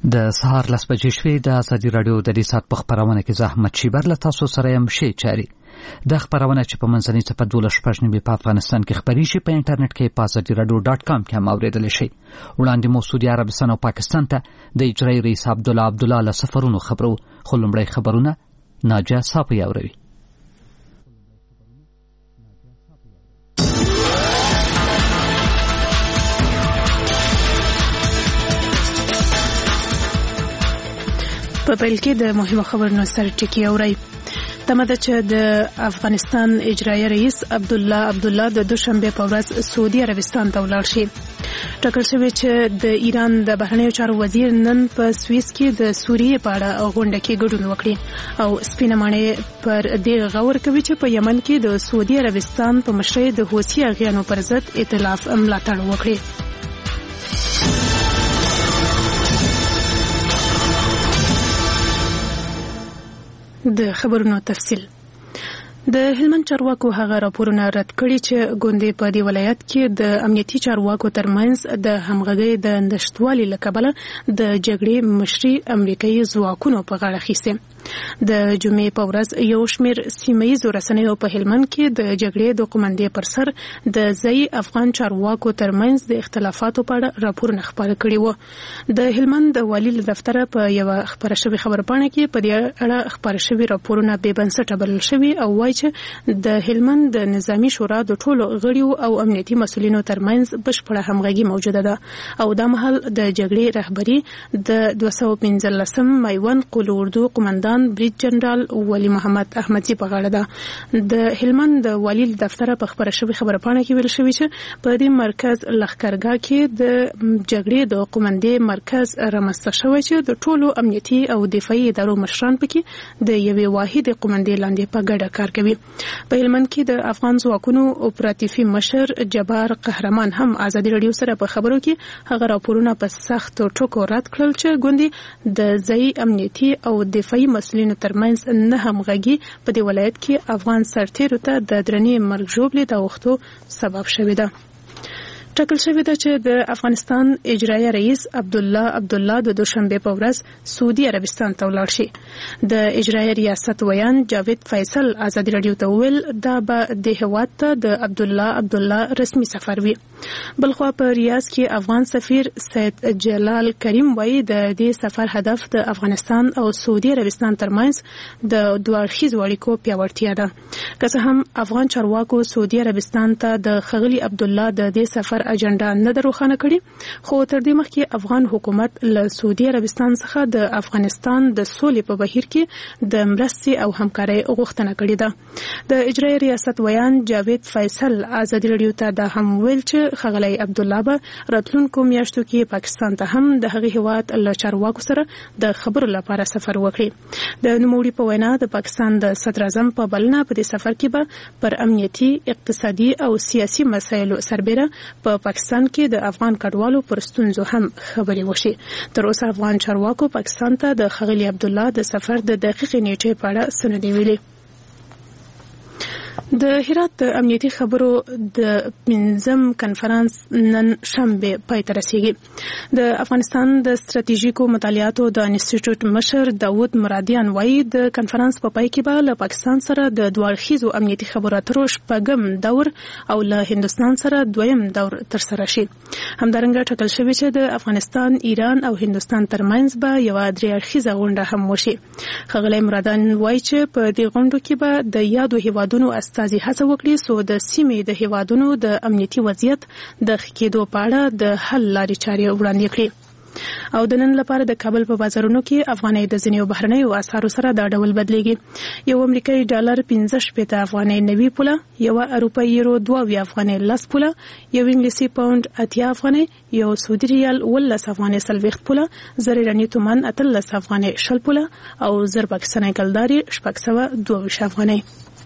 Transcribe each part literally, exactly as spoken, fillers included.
د سهار لس بجې شوې د ازادي راډیو د دې ساعت په خپرونه کې زه احمد شیبر له تاسو سره یم شی چاري د خپرونه چې په منځنۍ څپه دولس شپږ نیمې په افغانستان کې خپریږي په انټرنیټ کې په ازادي راډیو ډاټ کام کې هم اورېدلی شئ. وړاندې مو سعودي عربستان او پاکستان ته د اجرایي رئیس عبدالله عبدالله له سفرونو خبرو، خو لومړی خبرونه ناجیه صافی اوروي. په پیل کې د مهمو خبرونو سر ټکی اورئ. تمه ده چې د افغانستان اجرایي رئیس عبدالله عبدالله د دوشنبه په ورځ سعودي عربستان ته ولاړ شي. ټاکل شوی چې د ایران د بهرنیو چارو وزیر نن په سویس کې د سوریې په اړه غونډه کې ګډون وکړي او سپینه ماڼۍ پر دې غور کوي چې په یمن کې د سعودي عربستان په مشرۍ د حوثي اغیانو پر ضد ائتلاف ملاتړ وکړي. د خبرونو تفصیل. د هلمند چارواکو هغه راپورونه رد کړي چې ګوندې په دې ولایت کې د امنیتي چارواکو ترمنځ د همغږۍ د نشتوالي له کبله د جګړې مشري امریکایي ځواکونو په غاړه اخیستې. د جمعې په ورځ یو شمېر سیمهییزو رسنیو په هلمند کې د جګړې د قومندې پر سر د ځایي افغان چارواکو ترمنځ د اختلافاتو په اړه راپورونه خپاره کړي وو. د هلمند د والي له دفتره په یوه خپاره شوې خبرپاڼه کې په دې اړه خپاره شوي راپورونه بې بنسټه بلل شوي او وایي چې د هلمند د نظامي شورا د ټولو غړیو او امنیتي مسؤلینو ترمنځ بشپړه همغږي موجوده ده او دا مهال د جګړې رهبري د دوه سوه پنځلسم میوند قول اردو قومندان بریج جنرال ولی محمد احمدزي په غاړه ده. د هلمند د والي دفتر په خبره شوی خبرپاڼه کې ویل شوی چې په دې مرکز لښکرګاه کې د جګړې د قومندې مرکز رامنځته شوی چې د ټولو امنیتي او دفاعي ادارو مشران پکې د یوې واحدې قومندې لاندې په ګډه کار کوي. په هلمند کې د افغان ځواکونو اپراتیفي مشر جبار قهرمان هم ازادي راډیو سره په خبرو کې هغه راپورونه په سخت ټکو رد کړل چې ګوندې د ځایي امنیتي او دفاعي مسؤلینو ترمنځ نه همغږي په دې ولایت کې افغان سرتیرو ته د درنې مرګ ژوبلې د اوښتو سبب شوې ده. ټاکل شوی ده چې د افغانستان اجرایي رئیس عبدالله عبدالله د دوشنبه په ورځ سعودي عربستان ته ولاړ شي. د اجرایي ریاست ویان جاوید فیصل ازادي راډیو ته وویل دا به د هیواد ته د عبدالله عبدالله رسمي سفر وي. بلخوا په ریاض کې افغان سفیر سید جلال کریم وایي د دې سفر هدف د افغانستان او سعودي عربستان ترمنځ د دوه اړخیزو اړیکو پیاوړتیا ده. که څه هم افغان چارواکو سعودي عربستان ته د ښاغلي عبدالله د دې سفر اجنډا نه ده روښانه کړې، خو تر دې مخکې افغان حکومت له سعودي عربستان څخه د افغانستان د سولې په بهیر کې د مرستې او همکارۍ غوښتنه کړې ده. د اجرایي ریاست ویان جاوید فیصل ازادي راډیو ته دا هم ویل چې ښاغلی عبدالله به راتلونکو میاشتو کې پاکستان ته هم د هغې هیواد له چارواکو سره د خبرو لپاره سفر وکړي. د نوموړي په وینا د پاکستان د صدر اعظم په بلنه په دې سفر کې به پر امنیتي، اقتصادي او سیاسي مسایلو سربیره په پاکستان کې د افغان کډوالو پر ستونزو هم خبرې وشي. تر اوسه افغان چارواکو پاکستان ته د ښاغلي عبدالله د سفر د دقیقې نیټې په اړه څه نه دي ویلي. د هرات د امنیتي خبرو د پنځم کنفرانس نن شنبه پای ته رسیږي. د افغانستان د ستراتیژیکو مطالعاتو د انسټیټیوټ مشر داود مرادیان وایي د کنفرانس په پای کې به له پاکستان سره د دوه اړخیزو امنیتي خبرو اترو شپږم دور او له هندوستان سره دویم دور ترسره شي. همدارنګه ټاکل شوی چې د افغانستان، ایران او هندوستان ترمنځ به یوه درې اړخیزه غونډه هم وشي. ښاغلی مرادیان وایي چې په دې غونډو کې به د یادو هیوادونو استازي هڅه وکړي څو د سیمې د هیوادونو د امنیتي وضعیت د ښه کېدو په اړه د حل لارې چارې وړاندې کړي. او د نن لپاره د کابل په بازارونو کې افغانۍ د ځینو بهرنیو اسعارو سره دا ډول بدلیږي. یو امریکایي ډالر پنځه شپېته افغانۍ نوي پوله، یوه اروپایي یورو دوه اویا افغانۍ لس پوله، یو انګلیسي پاونډ اتیا افغانۍ، یو سعودي ریال اوولس افغانۍ څلوېښت پوله، زر ایراني تومان اتلس افغانۍ شل پوله او زر پاکستاني کلداري شپږ سوه دوه ویشت افغانۍ.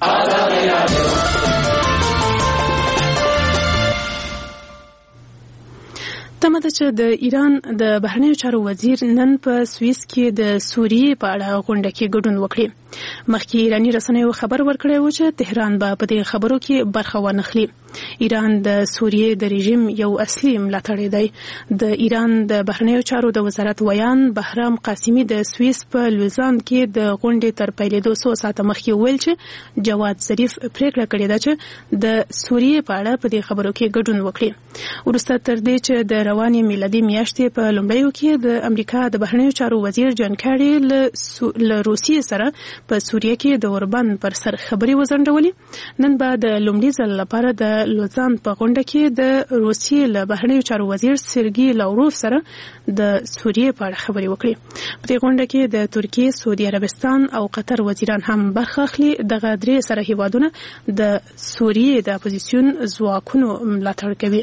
تمه ده چې د ایران د بهرنیو چارو وزیر نن په سویس کې د سوریې په اړه غونډه کې ګډون وکړي. مخکې ایراني رسنیو خبر ورکړی و چې تهران به په دې خبرو کې برخه وانخلي. ایران د سوریې د رژیم یو اصلي ملاتړی دی. د ایران د بهرنیو چارو د وزارت ویان بهرام قاسمی د سویس په لوزان کې د غونډې تر پیلېدو څو ساعته مخکې ویل چې جواد ظریف پریکړه کړې ده چې د سوریې په اړه په دې خبرو کې ګډون وکړي. وروسته تر دې چې د روانې میلادي میاشتې په لومړیو کې د امریکا د بهرنیو چارو وزیر جان کاری له روسیې سره په سوریه کې د اوربان پر سر خبرې وځنډولې. نن به د لومړي ځل لپاره د لوزان په غونډه کې د روسیې له بهرنیو چارو وزیر سرګي لاوروف سره د سوریې په اړه خبرې وکړي. په دې غونډه کې د ترکیې، سعودي عربستان او قطر وزیران هم برخه اخلي. دغه درې سره هیوادونه د سوریې د اپوزیسیون ځواکونو ملاتړ کوي.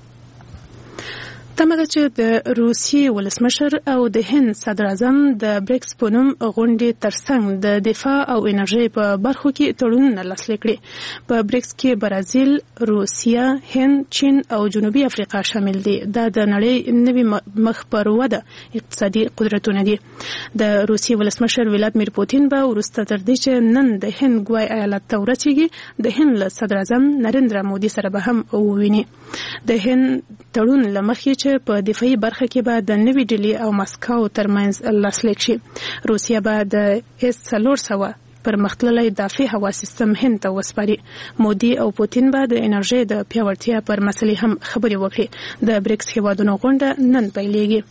تمه ده چې د روسیې ولسمشر او د هند صدر اعظم د بریکس په نوم غونډې ترڅنګ د دفاع او انرژۍ په برخو کې تړونونه لاسلیک کړي. په بریکس کې برازیل، روسیه، هند، چین او جنوبي افریقا شامل دي. دا د نړۍ نوي مخ پر وده اقتصادي قدرتونه دي. د روسیې ولسمشر ولادیمیر پوتین به وروسته تر دې چې نن د هند ګوای ایالت ته ورسیږي د هند صدر اعظم نریندرا مودي سره به هم وویني. د هند تړون له مخې چې په دفاعي برخه کې به د نوي ډیلي او مسکو ترمنځ لاسلیک شي. روسیه به د اس څلور سوه پرمختللی دافع هوا سیستم هند ته وسپاري. مودي او پوتین به د انرژۍ د پیاوړتیا پر مسلې هم خبرې وکړي. د بریکس هیوادونو غونډه نن پیلېږي.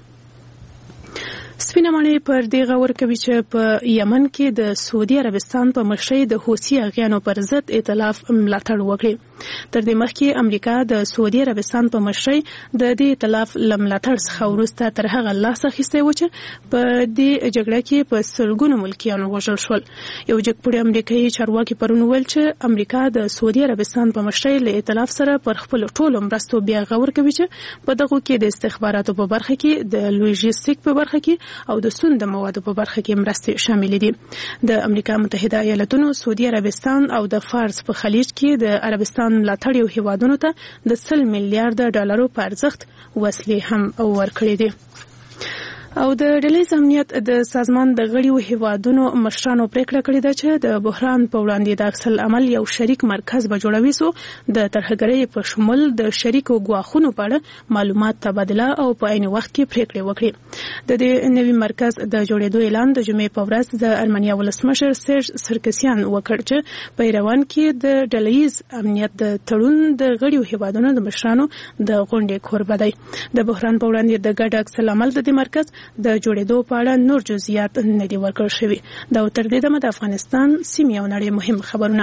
سپینه ماڼۍ پر دې غور کوي چې په یمن کې د سعودي عربستان په مشرۍ د حوثي اغیانو پر ضد ائتلاف ملاتړ وکړي. تر دې مخکې امریکا د سعودي عربستان په مشرۍ د دې ائتلاف له ملاتړ څخه وروسته تر هغه لاس اخیستی و چې په دې جګړه کې په سلګونو ملکیانو وژل شول. یو جګپوړی امریکایي چارواکي پرون ویل چې امریکا د سعودي عربستان په مشرۍ له ائتلاف سره پر خپل ټولو مرستو بیا غور کوي چې په دغه کې د استخباراتو په برخه کې، د لوژیستیک په برخه کې او د سون د موادو په برخه کې مرستې شامل دي. د امریکا متحده ایالاتونو، سعودي عربستان او د فارس په خلیج کې د عربستان ملاتړیو هیوادونو ته د سل میلیارډ ډالرو په ارزښت وسلې هم ورکړې دي. او د ډلهییز امنیت د سازمان د غړیو هیوادونو مشرانو پریکړه کړې ده چې د بحران په وړاندې د عکس العمل یو شریک مرکز به جوړوي سو د ترهګرۍ په شمول د شریکو ګواښونو په اړه معلومات تبادله او په عین وخت کې پریکړې وکړي. د دې نوي مرکز د جوړېدو اعلان د جمعې په ورځ د ارمنیا ولسمشر سرج سرکسیان وکړ چې په ایروان کې د ډلهییز امنیت د تړون د غړیو هیوادونو د مشرانو د غونډې کوربه دی. د بحران په وړاندې د ګډ عکس العمل د دې مرکز د جوړېدو په اړه نور جزئیات نه دي ورکړل شوي. دا تر دې دمه د افغانستان سیمې او نړۍ مهم خبرونه.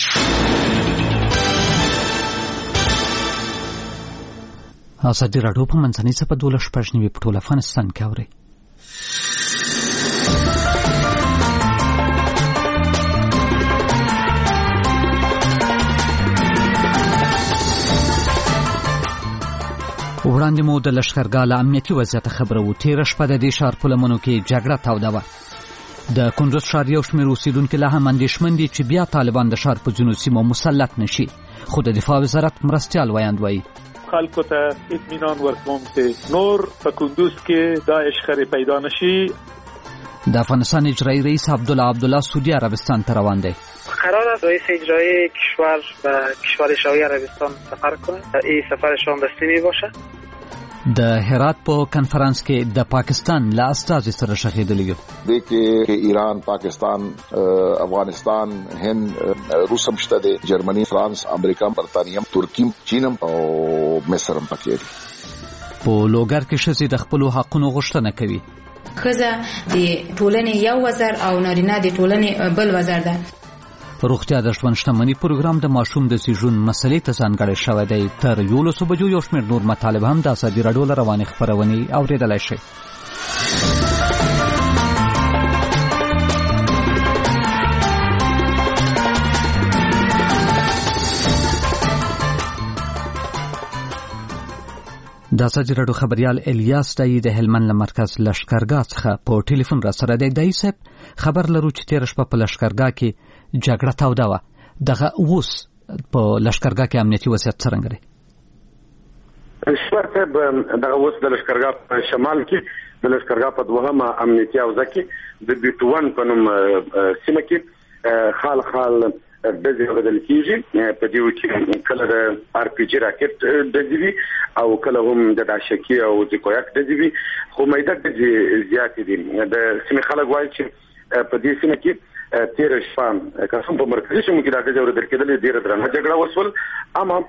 ازادي راډیو په منځنۍ څپه دولس شپږ نوي په ټول افغانستان کې اوري. وړاندې مو د لښکرګاه له امنیتي وضعیته خبره وو. تېره شپه د دې ښار په لمنو کې جګړه توده وه. د کندوز ښار یو شمېر اوسېدونکي لا هم اندېښمن دي چې بیا طالبان د ښار په ځینو سیمو مسلط نه شي، خو د دفاع وزارت مرستیال ویاند وایي خلکو ته اطمینان ورکوم چې نور په کندوز کې دا اشخري پیدا نشي. د افغانستان اجرایی رئیس عبدالله عبدالله سعودی عربستان ته روان دی. قرار است رئیس اجرایی کشور به کشور سعودی عربستان سفر کنه. این سفرشان رسمی باشه. د هرات په کنفرانس کې د پاکستان له استازي سره شهیدلی یو. د کې ایران، پاکستان، افغانستان، هند، روس هم شته دي، جرمني، فرانس، امریکا، برتانیا، ترکیه، چین او مصر هم پکې دي. په لوګر کې شزي د خپل حقونو غوښتنه کوي. خزه د ټولنې یو وزر او نارینه د ټولنې بل وزر ده. روغتیا د ژوند شتمنۍ پروګرام د ماشوم د زیږون مسلې ته ځانګړی شوی دی. تر یولسو بجو یو شمېر نور مطالب هم د ازادي راډیو له روانې خپرونې اورېدلی شئ. د ازادي راډیو خبریال الیاس دای د هلمند له مرکز لښکرګاه څخه په ټلیفون را سره دی. دای صاحب، خبر لرو چې تېره شپه په لښکرګاه کې جګړه توده وه. دغه اوس په لښکرګاه کې امنیتي وضعیت څرنګه دی؟ شپه صاحب، دغه اوس د لښکرګاه په شمال کې د لښکرګاه په دوهمه امنیتي حوزه کې د بیټوان په نوم سیمه کې خال خال ډزې بدل کیږي په دې کې کله د آر پی جی راکټ ډزې او کله هم د داشکی او د کویک ډزې خو مېده ډزې زیات دي د سیمې خلک وایي چې په دې سیمه کې تیر شپه قسم په مرکزي سیمه کې د ډزې ور درکېدل ډیره درنه جګړه وسول اما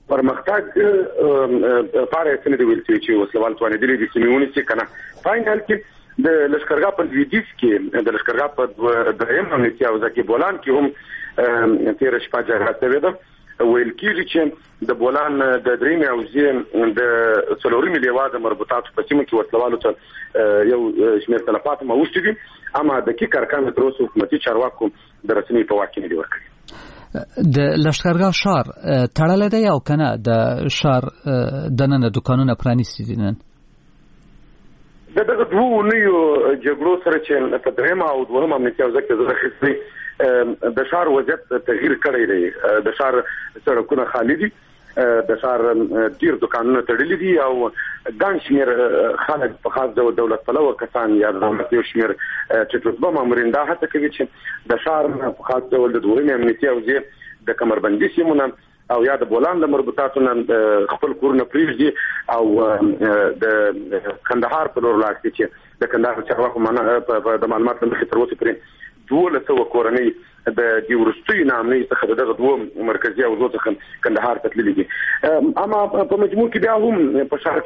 پرمختګ پاره سیمه دی ویل چې وسلوال توانې دي د سیمونی چې کنه فاینل کې د لشکرګاه په لویدیځ کې د لشکرګاه په دریم امنیتي او ځکه بولان کې هم تیر شپه جګړه شوې ده ویل کېږي چې د بولان د دریم او زم د څلورمې لیوا د مربوطاتو په سیمه کې وسلوالو ته یو شمېر تلفات موجود دي اما د کې کارکان تر اوسه حکومتي چارواکو د رسمي په واک کې نه دی ورکړي د لشکرګاه ښار تړلی دی او کنه د ښار دننه دکانونه پرانیستي دي نن د دغه دوه نویو جګړو سره چې په درېیمه او دوهمه امنیتي حوزه کې زړه اخیستی د ښار وضعیت تغییر کړی دی د ښار سړکونه خالي دي د ښار ډیر دکانونه تړلي دي او ګڼ شمېر خلک په خاص ډول دولت پلوه کسان یا د دولت یو شمېر چې رتبه مامورین دا هڅه کوي چې د ښار په خاص ډول د دوهمې امنیتي حوزې د کمربندي سیمونه او یا د بولان د مربوطاتو نه خپل کورونه پریږدي او د کندهار په لور لاړ شي چې د کندهار چارواکو معنا د معلوماتو مخې تر اوسه پورې دوله سوه کورنۍ د دې وروستي نامې څخه دغه دوه مرکزي او څخه کندهار ته تللي دي اما په مجموع کې بیا هم په ښار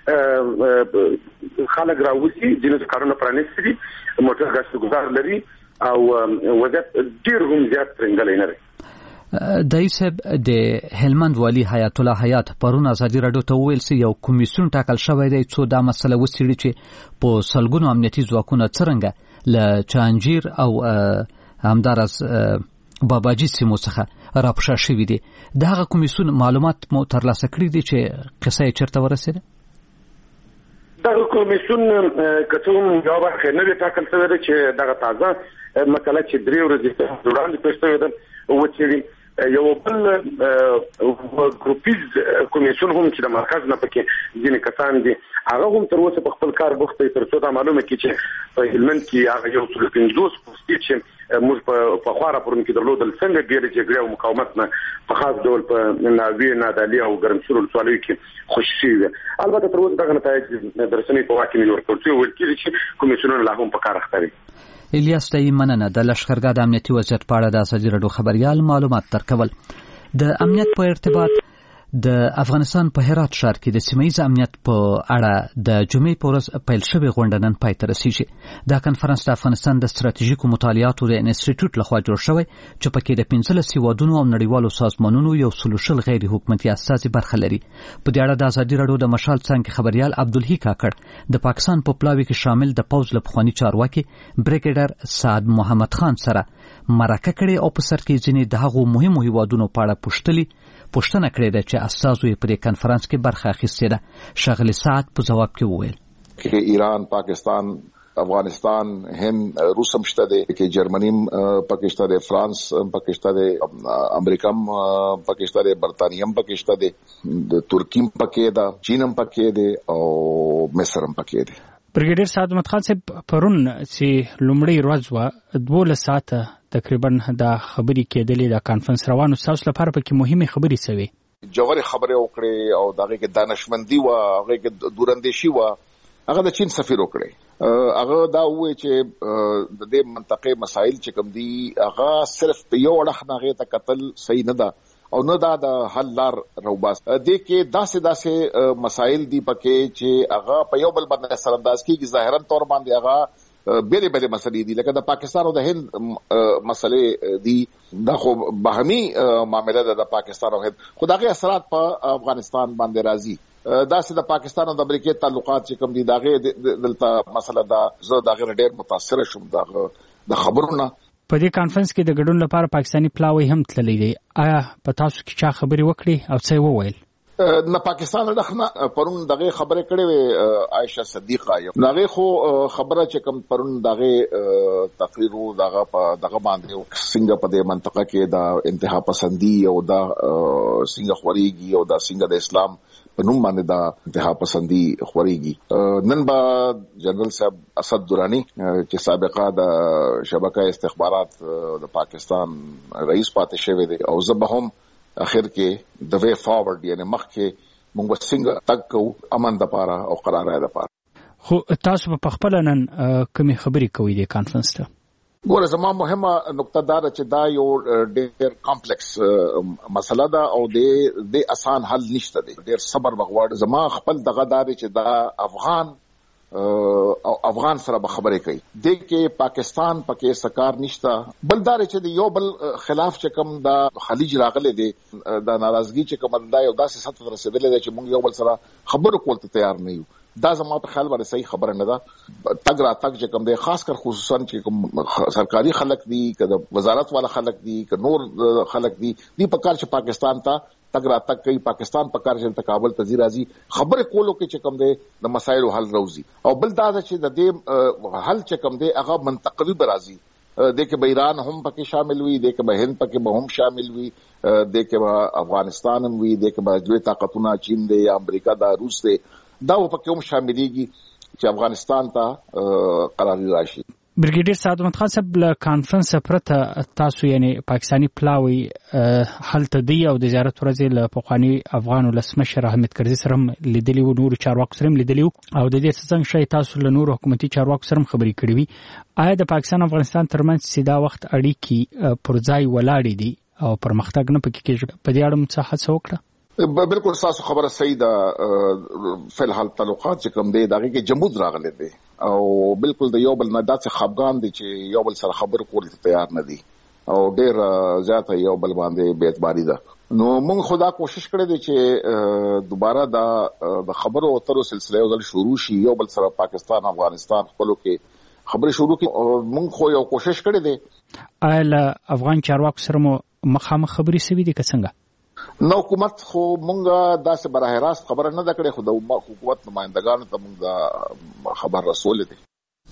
کې خلک راوځي ځینې کارونه پرانیستي دي موټر ګاډي ګزار لري او وضعیت ډیر هم زیات ترنګلی نه دی دای صاحب د هلمند والی حیات الله حیات پرون ازادي راډیو ته ویل چې یو کمیسیون ټاکل شوی دی چې دا مسله وڅېړي چې په سلګونو امنیتي ځواکونه څرنګه له چانجیر او همدارس باباجي سیمو څخه راپښه شوي دي د هغه کمیسیون معلومات مو ترلاسه کړي دي چې قصه یې چېرته ورسېده دغه کمیسیون که څه هم یوه برخه نه دی ټاکل شوی دی چې دغه تازه مسله چې درې ورځې وړاندې پېښ شوې ده وڅېړي یو بل ګروپیز کمیسیون هم چې د مرکز نه پکې ځینې کسان دي هغه هم تر اوسه په خپل کار بوخت دي تر څو دا معلومه کړي چې په هلمند کې هغه یو څو پنځوس پوستې چې موږ په خوا راپورونه کې درلودل څنګه ډېرې جګړې او مقاومت نه په خاص ډول په ناوې نادالي او ګرمسور ولسوالیو کې خوشي شوي البته تر اوسه دغه نتایج د رسنۍ په واک کې نه دي ورکړل شوي ویل کېږي چې کمیسیونونه لا هم په کار اخته دي الیاس تایی مننه د لشکرګاه د امنیتي وضعیت په اړه د ازادي راډیو خبریال معلومات درکول د امنیت په ارتباط د افغانستان په هرات ښار کې د سیمه ییز امنیت په اړه د جمعې په ورځ پیل شوې غونډه نن پای ته رسیږي دا کنفرانس د افغانستان د ستراتیژیکو مطالعاتو د انسټیټیوټ لخوا جوړ شوی چې پکې د پنځلس هیوادونو او نړیوالو سازمانونو یو سل شل غیر حکومتي استازي برخه لري په دې اړه د ازادي راډیو د مشال څانګې خبریال عبدالحی کاکړ د پاکستان په پلاوي کې شامل د پوځ له پخواني چارواکي بریګیډر سعد محمد خان سره مرکه کړې او په سر کې ځینې د هغو مهمو هیوادونو په اړه پوښتلي پوښتنه کړې ده چې استازو یې په دې کنفرانس کې برخه اخیستې ده ښاغلي سعد په ځواب کې وویل چې ایران پاکستان افغانستان هند روس هم شته دی کې جرمني پکې شته دی فرانس پکې شته دی امریکا هم پکې شته دی برتانیه هم پکې شته دی د ترکی هم پکې ده چین هم پکې دی او مصر هم پکې دی بریګیډر سعد محمد خان صاحب پرون چې لومړی ورځ وه دولس ساعته تقریبا دا خبرې کېدلې د کانفرنس روانو ستاسو لپاره پکې مهمې خبرې څه وې جوړې خبرې وکړې او د هغې کې دانشمندي وه هغې کې دوراندیشي وه هغه د چین سفیر وکړې هغه دا وویل چې د دې منطقې مسایل چې کوم دي هغه صرف په یو اړخ نه هغې ته کتل صحیح نه ده او نه دا د حل لار روباس دې کې داسې داسې مسایل دي پکې چې هغه په یو بل باندې سر انداز کېږي ظاهرا طور باندې هغه بیلې بیلې مسلې دي لکه د پاکستان او د هند مسلې دي دا خو باهمي معامله ده د پاکستان او هند خو دغه اثرات په افغانستان باندې راځي داسې د پاکستان او د امریکې تعلقات چې کوم دي دغه دلته مسله ده زه دغه ډېر متاثر شوم دغه د خبرونه په دې کانفرنس کې د ګډون لپاره پاکستاني پلاوی هم تللی دی آیا په تاسو کې چا خبرې وکړي او څه یې وویل نه پاکستان دغه پرون دغه خبره کړې وې عائشه صدیقه یو دغه خو خبره چې کوم پرون دغه تقریر دغه په دغه باندې څنګه په دې منطقه کې د انتها پسندي او د څنګه خوريږي او د څنګه د اسلام په نوم باندې دا انتها پسندي خوريږي. نن با جنرال صاحب اسد درانی چې سابقه د شبکه استخبارات د پاکستان رئیس پاتې شوی دی او زبهم اخر کې د وی فارورډ یعنی مخکې موږ څنګه تک کو امن د پاره او قرارای د پاره. خو تاسو په خپل نن کومې خبرې کوي د کانفرنس ته؟ ګوره زما مهمه نقطه دا چې دا یو ډېر کمپلیکس مسله ده او د د آسان حل نشته دی. ډېر صبر بغواړي. زما خپل دغه دار چې دا افغان او افغان سره به خبرې کوي د کې پاکستان پکې سکار نشته. بل دار چې یو بل خلاف چې کوم دا خلیج راغله دي دا ناراضګي چې کوم دا یو داسې سطح رسیدلې ده چې موږ یو بل سره خبرو کول ته تیار نه یو. دا زما په خیال باندې صحیح خبره نه ده. تګ را تک چې کوم دی خاص کر خصوصا چې کوم سرکاري خلک دي که وزارت والا خلک دي که نور خلک دي دی په کار چې پاکستان ته تګ را تک کوي. پاکستان په کار چې کابل ته ځي راځي خبره کولو کې چې کوم دی د مسایلو حل راوځي. او بل دا چې د دې حل چې کوم دی هغه منطقوي برازي د کې به ایران هم پکې شامل وي د کې به هند پکې به هم شامل وي د کې به افغانستان هم وي د کې به دوی طاقتونه چین دی یا امریکا دا روس دی دا پکې هم شاملېږي چې افغانستان ته قراري راشي. برګیډیر سعد احمد خان صاحب له کانفرنس پرته تاسو یعنی پاکستانی پلاوی هلته دی او د زیارت ورځې له پخوانی افغان ولسمشر احمد کرزي سره لیدلی و نور چارواکو سره لیدلی او د دې څنګه شي تاسو له نور حکومتي چارواکو سره خبرې کړې وي. آیا د پاکستان افغانستان ترمنځ سیدا وخت اړیکې پر ځای ولاړې دي او پرمختګ نه پکې کېږي؟ په دې اړه څه هڅه وکړه؟ بالکل تاسو خبره صحیح ده. فل حال تعلقات چې کوم دی دغه کې جمود راغلي دي او بالکل د یو بل نه داسې خپګان دي چې یو بل سره خبر کول تیار نه دي او ډیر زیاته یو بل باندې بے اعتباری ده. نو موږ خدا کوشش کړې دي چې دوباره دا د خبرو اترو سلسله ول شروع شي یو بل سره پاکستان افغانستان خپلو کې خبرې شروع کړي. موږ خو یو کوشش کړې دي. آیا افغان چارواکو سره مو مخامخ خبرې سوي دي که څنګه؟ نو حکومت خو مونږه داسې براه راست خبره نه ده کړې خو د حکومت نمائندګانو ته مونږ خبر رسول دي.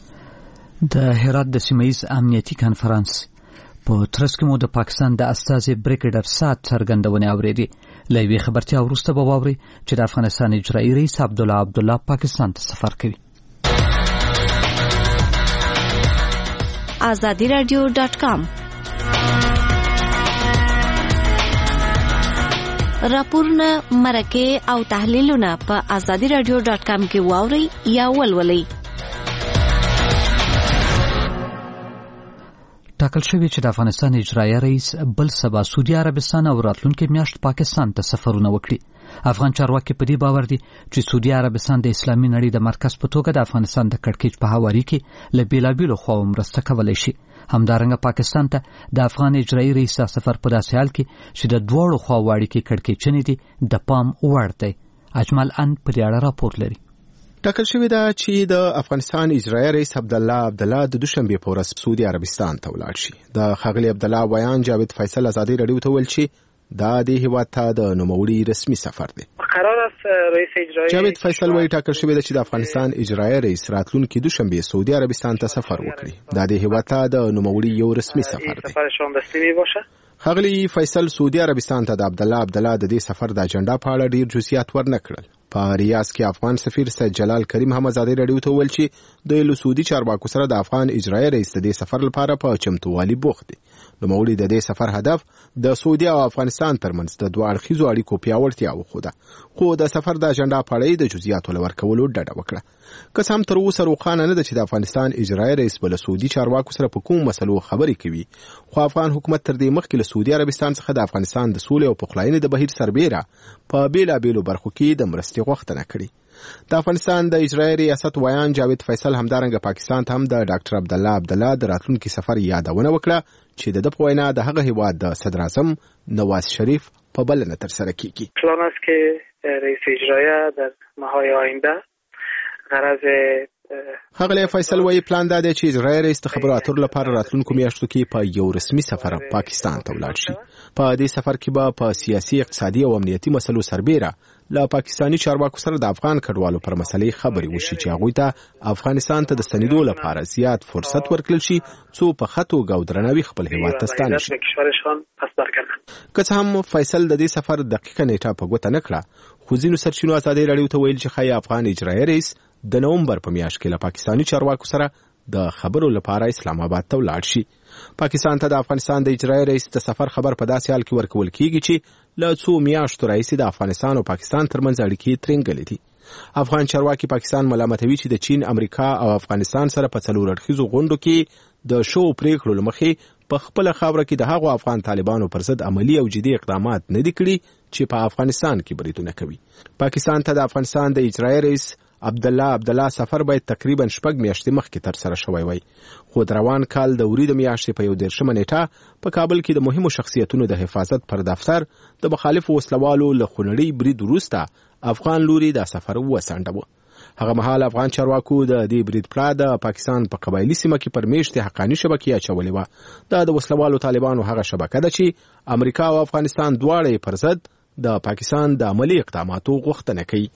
د هرات د سیمه‌یز امنیتي کانفرنس په ترڅ کې مو د پاکستان د استازي بریګیډر سات څرګندونې اورېدې. له یوې خبرتیا وروسته به واورئ چې د افغانستان اجرایي رئیس عبدالله عبدالله پاکستان ته سفر کوي. آزادی رادیو ډاټ کام راپورونه مرکه او تحلیلونه په آزادی رادیو ډاټ کام کې واورئ یا ولولئ. ټاکل شوی چې د افغانستان اجرایي رئیس بل سبا سعودي عربستان او راتلونکي میاشت پاکستان ته سفرونه وکړي. افغان چارواکي په دې باور دي چې سعودي عربستان د اسلامي نړۍ د مرکز په توګه د افغانستان د کړکېچ په هواري کې له بیلابیلو خواو مرسته کولی شي. همدارنګه پاکستان ته د افغان اجرایي رئیس سفر په داسې حال کې چې د دواړو خواو اړیکې کړکېچنې دي د پام وړ دی. اجمل ان په دې اړه راپور لري. ټاکل شوې ده چې د افغانستان اجرایي رئیس عبدالله عبدالله د دوشنبه په ورځ سعودي عربستان ته ولاړ شي. د ښاغلي عبدالله ویان جاوید فیصل ازادي رادیو ته ویل چې دا د هیواد ته د نوموړي رسمي سفر دی. قرار است رئیس اجرایی جاوید فیصل وایي ټاکل شوې ده چې د افغانستان اجرایي رئیس راتلونکي دوشنبه سعودي عربستان ته سفر وکړي. دا د هیواد ته د نوموړي یو رسمي سفر دی. سفرشون رسمي باشه. ښاغلي فیصل سعودي عربستان ته د عبدالله عبدالله د دې سفر د اجنډا په اړه ډیر جزئیات ورنکړل. په ریاض کې افغان سفیر سید جلال کریم هم ازادي رادیو ته ویل چې د سعودي چارواکو سره د افغان اجرایي رئیس د دې سفر لپاره په چمتووالي بوخت دي. نوموړي د دې سفر هدف د سعودي او افغانستان ترمنځ د دوه اړخیزو اړیکو پیاوړتیا وښوده، خو د سفر د اجنډا په اړه د جزئیاتو لورکولو ډډه وکړه. که څه هم تر اوسه روښانه نه ده چې د افغانستان اجرایي رئیس به له سعودي چارواکو سره په کومو مسلو خبرې کوي، خو افغان حکومت تر دې مخکې له سعودي عربستان څخه د افغانستان د سولې او پخلاینې د بهیر سربیره په بیلابیلو برخو کې د مرستې غوښتنه کړې. د افغانستان د اجرایي ریاست ویان جاوید فیصل همدارنګه پاکستان ته هم د ډاکټر عبدالله عبدالله د راتلونکي سفر یادونه وکړه چې د ده په وینا د هغه هیواد د صدر اعظم نواز شریف په بلنه ترسره کیږي. پلان است که رئیس اجرایی در ماهای آینده غرض ښاغلی فیصل وایي پلان دا دی چې اجرایي رئیس د خبرو اترو لپاره راتلونکو میاشتو کې په یو رسمي سفر پاکستان ته ولاړ شي. په دې سفر کې به په سیاسي، اقتصادي او امنیتي مسلو سربیره له پاکستاني چارواکو سره د افغان کډوالو پر مسلې خبرې وشي چې هغوی ته افغانستان ته د ستنېدو لپاره زیات فرصت ورکړل شي څو په ښه توګه او درناوي خپل هېواد ته ستانه شي. که څه هم فیصل د دې سفر دقیقه نیټه په ګوته نه کړه، خو ځینو سرچینو ازادي راډیو ته ویل چې ښایي افغان اجرایي رئیس د نومبر په میاشت کې له پاکستاني چارواکو سره د خبرو لپاره اسلام آباد ته ولاړ شي. پاکستان ته د افغانستان د اجرایي رئیس د سفر خبر په داسې حال کې ورکول کیږي چې له څو میاشتو راهیسې د افغانستان او پاکستان ترمنځ اړیکې ترنګلې دي. افغان چارواکي پاکستان ملامتوي چې د چین، امریکا او افغانستان سره په څلور اړخیزو غونډو کې د شو پریکړو له مخې په خپل خاوره کې د هغو افغان طالبانو پر ضد عملی او جدي اقدامات نه دي کړي چې په افغانستان کې بریدونه کوي. پاکستان ته د افغانستان د اجرایي رئیس عبدالله عبدالله سفر باید تقریبا شپږ میاشتې مخکې ترسره شوی وای، خو د روان کال د وریځو میاشتې په یو دېرشمه نیټه په کابل کې د مهمو شخصیتونو د حفاظت پر دفتر د مخالفو وسلوالو له خونړي برید وروسته افغان لوري دا سفر وسنډاوه. هغه مهال افغان چارواکو د دې برید پړه د پاکستان په قبایلي سیمه کې پر میشتې حقاني شبکې اچولې وه. دا د وسلوالو طالبانو هغه شبکه ده چې امریکا او افغانستان دواړه پر ضد د پاکستان د عملی اقداماتو غوښتنه کوي.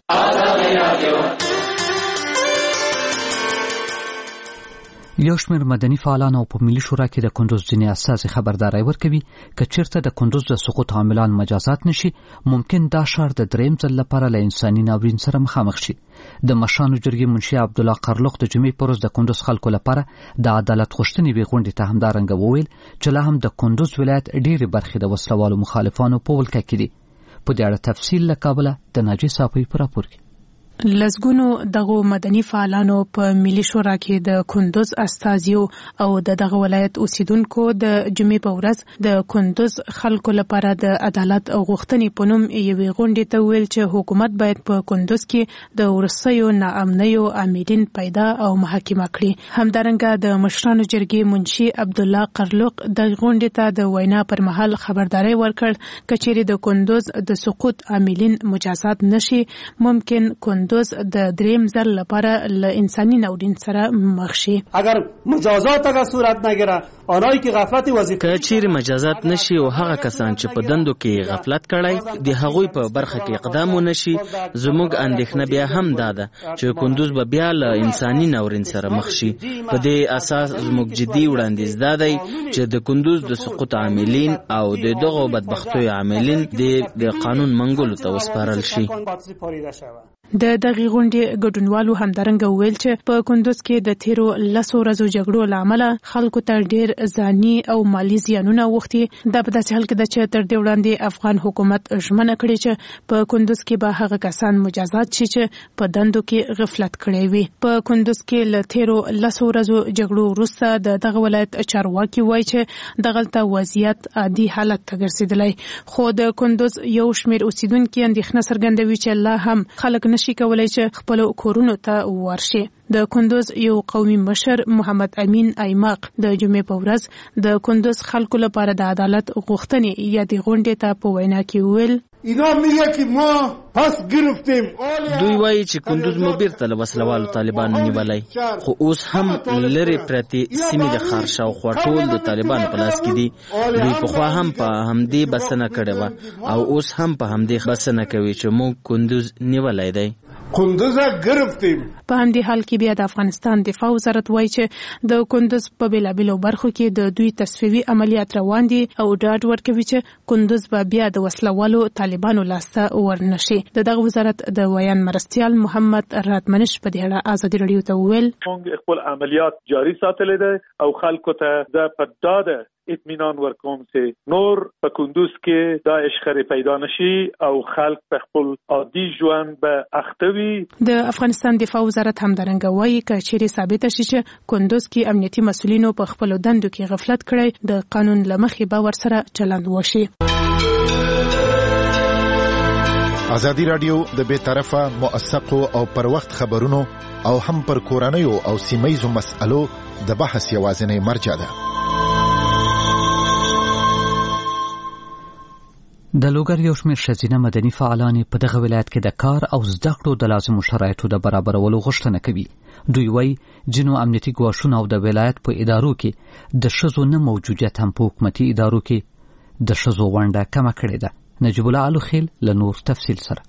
یو شمېر مدني فعالان او په ملي شورا کې د کندوز ځینې اساسي خبرداری ورکوي که چیرته د کندوز د سقوط عاملان مجازات نشي، ممکن دا ښار د دریم ځل لپاره له انساني ناورین سره مخامخ شي. د مشرانو جرګې منشي عبدالله قرلوق د جمعې په ورځ د کندوز خلکو لپاره د عدالت غوښتنې وی غونډې ته همدارنګه وویل چې لا هم د کندوز ولایت ډېرې برخې د وسلوالو مخالفانو په ولکه کې دي. په دې اړه تفصیل له کابله د ناجي صافي په راپور کې. لزګونو دغه مدني فعالانو په ملي شورا کې د کندوز استازیو او د دغه ولایت اوسیدونکو د جمعې په ورځ د کندوز خلکو لپاره د عدالت او غوښتنې په نوم یوې غونډې ته ویل چې حکومت باید په کندوز کې د ورسیو ناامنیو عاملین پیدا او محاکمه کړي. همدارنګه د مشرانو جرګې منشي عبدالله قرلوق د غونډې ته د وینا پر مهال خبرداری ورکړ چې چیرې د کندوز د سقوط عاملین مجازات نشي، ممکن کندوز د دریم ځل لپاره له انساني ناورین سره مخ شي. اگر مجازات اگر صورت نگیره آنهایی که غفلت وظیفه که چیرې مجازات نشي او هغه کسان چې په دندو کې غفلت کړی د هغوی په برخه کې اقدام ونشي، زموږ اندېښنه بیا هم دا ده چې کندوز به بیا له انساني ناورین سره مخ شي. په دې اساس زموږ جدي وړاندیز دا دی چې د کندوز د سقوط عاملین او د دغو بدبختیو عاملین د قانون منګولو ته وسپارل شي. د دغه غونډې ګډونوالو همدارنګه ویل چې په کندوز کې د تیرو لسو ورځو جګړو له امله خلکو ته ډېر ځاني او مالي زیانونه اوښتي. دا په داسې حال کې ده چې تر دې وړاندې افغان حکومت ژمنه کړې چې په کندوز کې به هغه کسان مجازات شي چې په دندو کې غفلت کړی وي. په کندوز کې له تیرو لسو ورځو جګړو وروسته د دغه ولایت چارواکي وایي چې دغلته وضعیت عادي حالت ته ګرځېدلی، خو د کندوز یو شمېر اوسیدونکي اندېښنه څرګندوي چې لا هم خلک نشي کولای چې خپل کورونو ته ورشي. د کندوز یو قومي مشر محمد امین ایماق د جمعې په ورځ د کندوز خلکو لپاره د عدالت غوښتنې یا د غونډې ته په وینا کې ویل اینا میگه که ما پس گرفتیم. دوی وایي چې کندوز مو بیرته له وسلوالو طالبانو نیولی، خو اوس هم لرې پرتې سیمې د ښار شاوخوا ټول د طالبانو په لاس کې دي. دوی پخوا هم په همدې بسنه کړې وه او اوس هم په همدې بسنه کوي چې موږ کندوز نیولی دی. کندوز گرفتیم. په همدې حال کې بیا د افغانستان دفاع وزارت وایي چې د کندوز په بیلابیلو برخو کې د دوی تصفیوي عملیات روان دي او ډاډ ورکوي چې کندوز به بیا د وسلوالو طالبانو لاسته ورنشي. د دغه وزارت د ویان مرستیال محمد راتمنش په دې اړه ازادي راډیو ته وویل موږ خپل عملیات جاري ساتلي دي او خلکو ته د پداده اطمینان ورکوم چې نور په کندوز کې داعش خري پیدا نشي او خلک په خپل عادي ژوند به اختوي. د افغانستان دفاع وزارت همدارنګه وایي چې چیرې ثابت شي چې کندوز کې امنیتي مسؤلینو په خپل دندو کې غفلت کړی، د قانون لمخې به ورسره چلند وشي. ازادي رادیو د بے طرفه موثقو او پر وخت خبرونو او هم پر کورنیو او سیمایي مسألو د بحث یوازینی مرجع ده. د لوګر یو شمېر ښځینه مدني فعالان په دغه ولایت کې د کار او زده کړو د لازمو شرایطو د برابرولو غوښتنه کوي. دوی وایي ځینو امنیتي ګواښونه او د ولایت په ادارو کې د ښځو نه موجودیت هم په حکومتي ادارو کې د ښځو ونډه کمه کړې ده. نجیب الله علوخیل له نور تفصیل سره.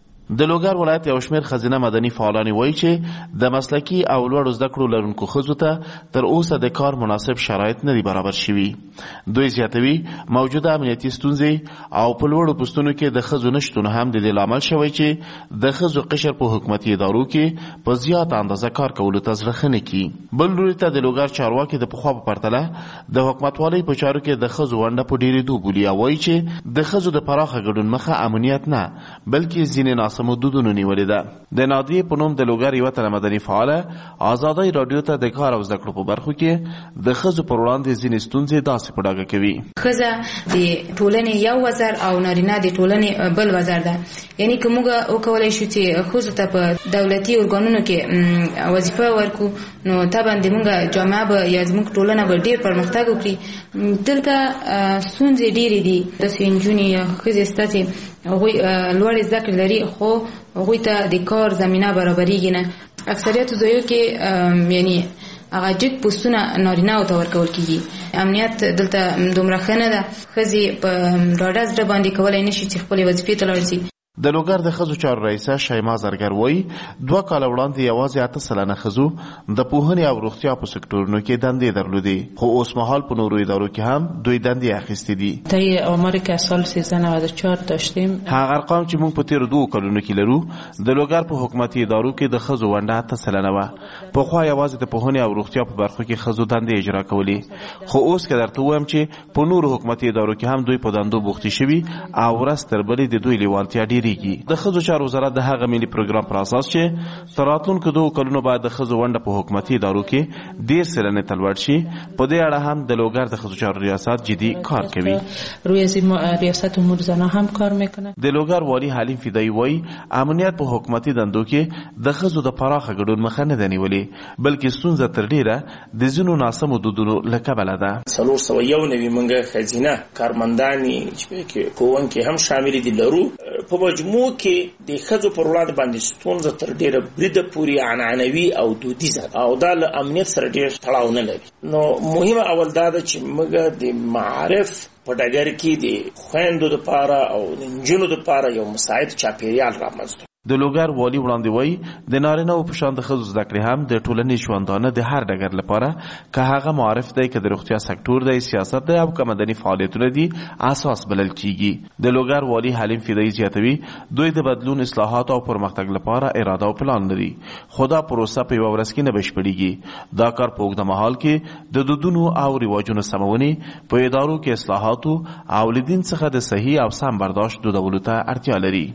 د لوګر ولایت یو شمېر ښځینه مدني فعالان وایي چې د مسلکي او لوړو زده کړو لرونکو ښځو ته تر اوسه د کار مناسب شرایط نه دي برابر شوي. دوی زیاتوي موجوده امنیتي ستونزې او په لوړو پوستونو کې د ښځو نشتون هم د دې لامل شوی چې د ښځو قشر په حکومتي ادارو کې په زیاته اندازه کار کولو ته زړه ښه نه کړي. بل لوري ته د لوګر چارواکي د پخوا په پرتله د حکومتوالۍ په چارو کې د ښځو ونډه په ډېرېدو بولي او وایي چې د ښځو د پراخه ګډون مخه امنیت نه بلکې ځینې سمودودونو نیولې ده. د نادیې په نوم د لوګر یوه تنه مدني فعاله ازادۍ راډیو ته د کار او زده کړو په برخو کې د ښځو پر وړاندې ځینې ستونزې داسې په ډاګه کوي. ښځه د ټولنې یو وزر او نارینه د ټولنې بل وزر ده. یعنی که موږ وکولی شو چې ښځو ته په دولتي ارګانونو کې وظیفه ورکو نو طبعا د موږ جامعه به یا زموږ ټولنه به ډېر پرمختګ وکړي. دلته ستونزې ډېرې دي. داسې نجونې یا ښځې شته چې هغوی لوړې زده کړې لري خو هغوی ته د کار زمینه برابریږي نه. اکثریتو ځایو کې یعنی هغه جګ پوستونه نارینه‌و ته ورکول کېږي. امنیت دلته دومره ښه نه ده. ښځې په ډاډه زړه باندې کولی نه شي چې خپلې وظیفې ته لاړ شي. د لوګر د ښځو چارو رئیسه شیما زرګر وایي دوه کاله وړاندې یوازې اته سلنه ښځو د پوهنې او روغتیا په سکتورونو کې دندې درلودې خو اوس مهال په نورو ادارو کې هم دوی دندې اخیستې دي. طی آماری که سال سیزده نود و چهار داشتیم هغه ارقام چې موږ په تیرو دوو کلونو کې لرو د لوګر په حکومتي ادارو کې د ښځو ونډه اته سلنه وه. پخوا یوازې د پوهنې او روغتیا په برخو کې ښځو دندې اجرا کولې خو اوس که درته ووایم چې په نورو حکومتي ادارو کې هم دوی په دندو بوختې شوي او ورځ تر بلې د دوی لیوالتیا ډېرېږي. د ښځو چارو وزارت د هغه ملي پروګرام پر اساس چې تر راتلونکو دوو کلونو باید د ښځو ونډه په حکومتي ادارو کې ډېر سلنې ته لوړ شي. په دې اړه هم د لوګر د ښځو چارو ریاست جدي کار کوي. روی ریاست امور زنان هم کار میکنه. د لوګر والی حلیم فدایی وایي امنیت په حکومتي دندو کې د ښځو د پراخه ګډون مخه نه ده نیولې بلکې ستونزه تر ډېره د ځینو ناسمو دودونو له کبله ده. څلور سوه یو نوي موږ ښځینه کارمندانې چې ښوونکي هم شامل دي لرو. په مجموع کې د ښځو پر وړاندې باندې ستونزه تر ډېره بریده پورې عنعنوي او دودیزه او دا له امنیت سره ډېر تړاو نه لري. نو مهمه اول دا ده چې موږ د معارف په ډګر کې د خویندو دپاره او د نجونو دپاره یو مساعد چاپېریال رامنځته. د لوګر والي وړاندې وایي د نارینه‌و په شان د ښځو زده کړې هم د ټولنې ژوندانه د هر ډګر لپاره که هغه معارف دی که د روغتیا سکتور دی سیاست دی او که مدني فعالیتونه دي اساس بلل کیږي. د لوګر والي حلیم فدایی زیاتوي دوی د بدلون اصلاحات او پرمختګ لپاره اراده او پلان لري خو دا پروسه په یوه ورځ کې نه بشپړېږي. دا کار په اوږده مهال کې د دودونو او رواجونو سمونې په ادارو کې اصلاحاتو او له دین څخه د صحیح او سم برداشت دودولو ته اړتیا لري.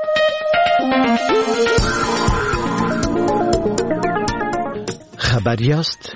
خبر یاست؟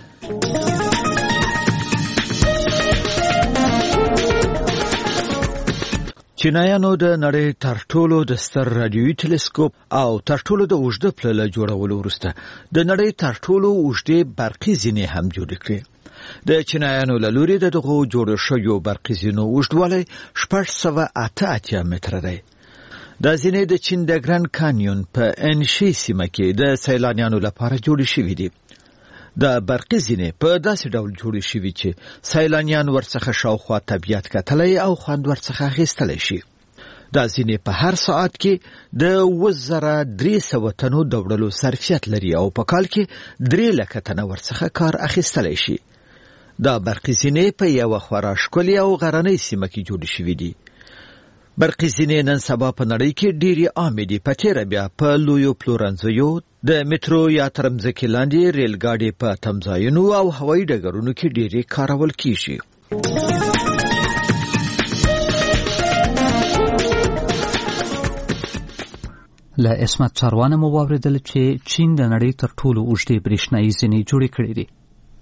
چینایانو د نړۍ تر ټولو د ستر رادیوي ټلسکوپ او تر ټولو د اوږده پله جوړولو وروسته د نړۍ تر ټولو اوږدې برقي زینې هم جوړې کړې. د چینایانو له لوري د دغو جوړو شویو برقي زینو اوږدوالی شپږ سوه اته اتیا متره دی. دا زینې د چین د ګران کانیون په انشي سیمه کې د سیلانیانو لپاره جوړې شوې دي. د برقي زینې په داسې ډول جوړې شوي چې سیلانیان ورڅخه شاوخوا طبیعت کتلی او خوند ورڅخه اخیستلی شي. دا زینې په هر ساعت کې د اوه زره درې سوه تنو د وړلو ظرفیت لري او په کال کې درې لکه تنه ورڅخه کار اخیستلی شي. دا برقي زینې په یوه خورا ښکلې او غرنۍ سیمه کې جوړې شوي دي. برقي زینې نن سبا په نړۍ کې ډېرې عامې دي. په تېره بیا په لویو پلورنځیو د میټرو یا تر مځکې لاندې ریل ګاډي په تمځایونو او هوایي ډګرونو کې ډېرې کارول کیږي. له عصمت سروانه مو واورېدل چې چین د نړۍ تر ټولو اوږدې برېښنایي زینې جوړې کړې دي.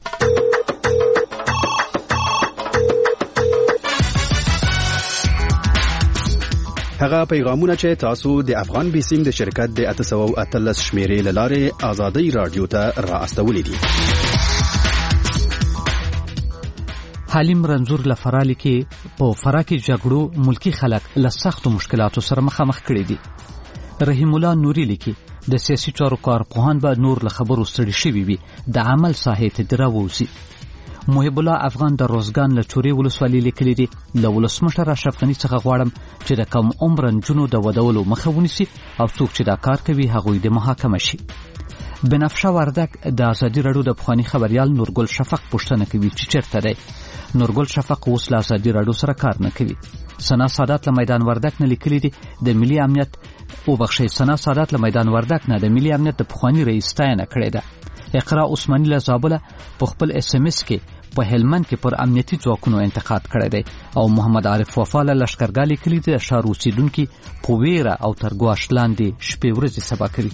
هغه پیغامونه چې تاسو د افغان بیسیم د شرکت د اته سوه اتلس شمیرې له لارې ازادۍ راډیو ته را استولې دي. حلیم رنځور له فراه کې په فراه کې جګړو ملکی خلک له سختو مشکلاتو سره مخامخ کړي دي. رحیم الله نوري لیکي د سیاسي چارو کارپوهان به نور له خبرو ستړي شوي وي د عمل ساحې ته دراوځي. محب الله افغان د روزګان له چورې ولسوالۍ لیکلي دي له ولسمشر اشرف غني څخه غواړم چې د کم عمر نجونو د ودولو مخه ونیسي او څوک چې دا کار کوي هغوی د محاکمه شي. بنفشه وردک د ازادي راډیو د پخواني خبريال نورګل شفق پوښتنه کوي چې چیرته دی. نورګل شفق اوس له ازادي راډیو سره کار نه کوي. سنا سادات له میدان وردک نه لیکلي دي د ملي امنیت او بخښي سنا سادات له میدان وردک نه د ملي امنیت د پخواني رئیس ستاینه کړې ده. اقرا عثماني له زابله په خپل اس ام اس کې په هلمند کې پر امنیتي ځواکونو انتقاد کړی دی او محمد عارف وفا له لښکرګاه لیکلي دي د ښار اوسېدونکي په ویره او تر ګواښ لاندې شپې ورځې سبا کوي.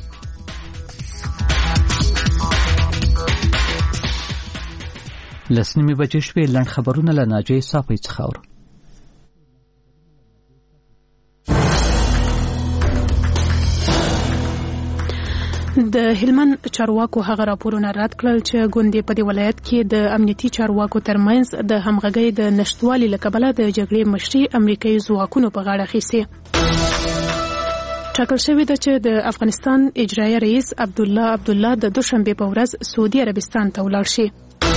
لس نیمې بجې شوې. لنډ خبرونه له ناجیې صافۍ څخه اورو. د هلمند چارواکو هغه راپورونه رد کړل چې ګوندې په دې ولایت کې د امنیتي چارواکو ترمنځ د همغږۍ د نشټوالي له کبله د جګړې مشري امریکایي ځواکونو په غاړه اخیستې. ټاکل شوې ده چې د افغانستان اجرایي رئیس عبدالله عبدالله د دوشنبې په ورځ سعودي عربستان ته ولاړ شي.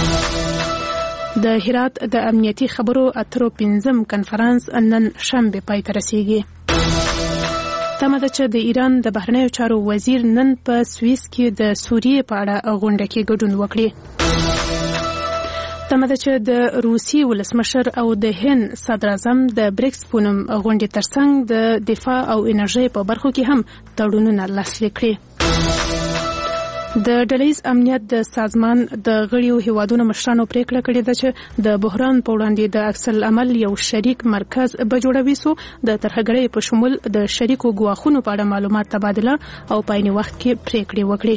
د هرات د امنیتي خبرو اترو پنځم کنفرانس نن شنبه پای ته رسیږي. تمه ده چې د ایران د بهرنیو چارو وزیر نن په سویس کې د سوریې په اړه غونډه کې ګډون وکړي. تمه ده چې د روسي ولسمشر او د هند صدر اعظم د بریکس په نوم غونډې ترڅنګ د دفاع او انرژۍ په برخو کې هم تړونونه لاسلیک کړي. د ډلهییز امنیت د سازمان د غړیو هیوادونو مشرانو پریکړه کړې ده چې د بحران په وړاندې د عکس العمل یو شریک مرکز به جوړوي څو د ترهګرۍ په شمول د شریکو ګواښونو په اړه معلومات تبادله او په عین وخت کې پریکړې وکړي.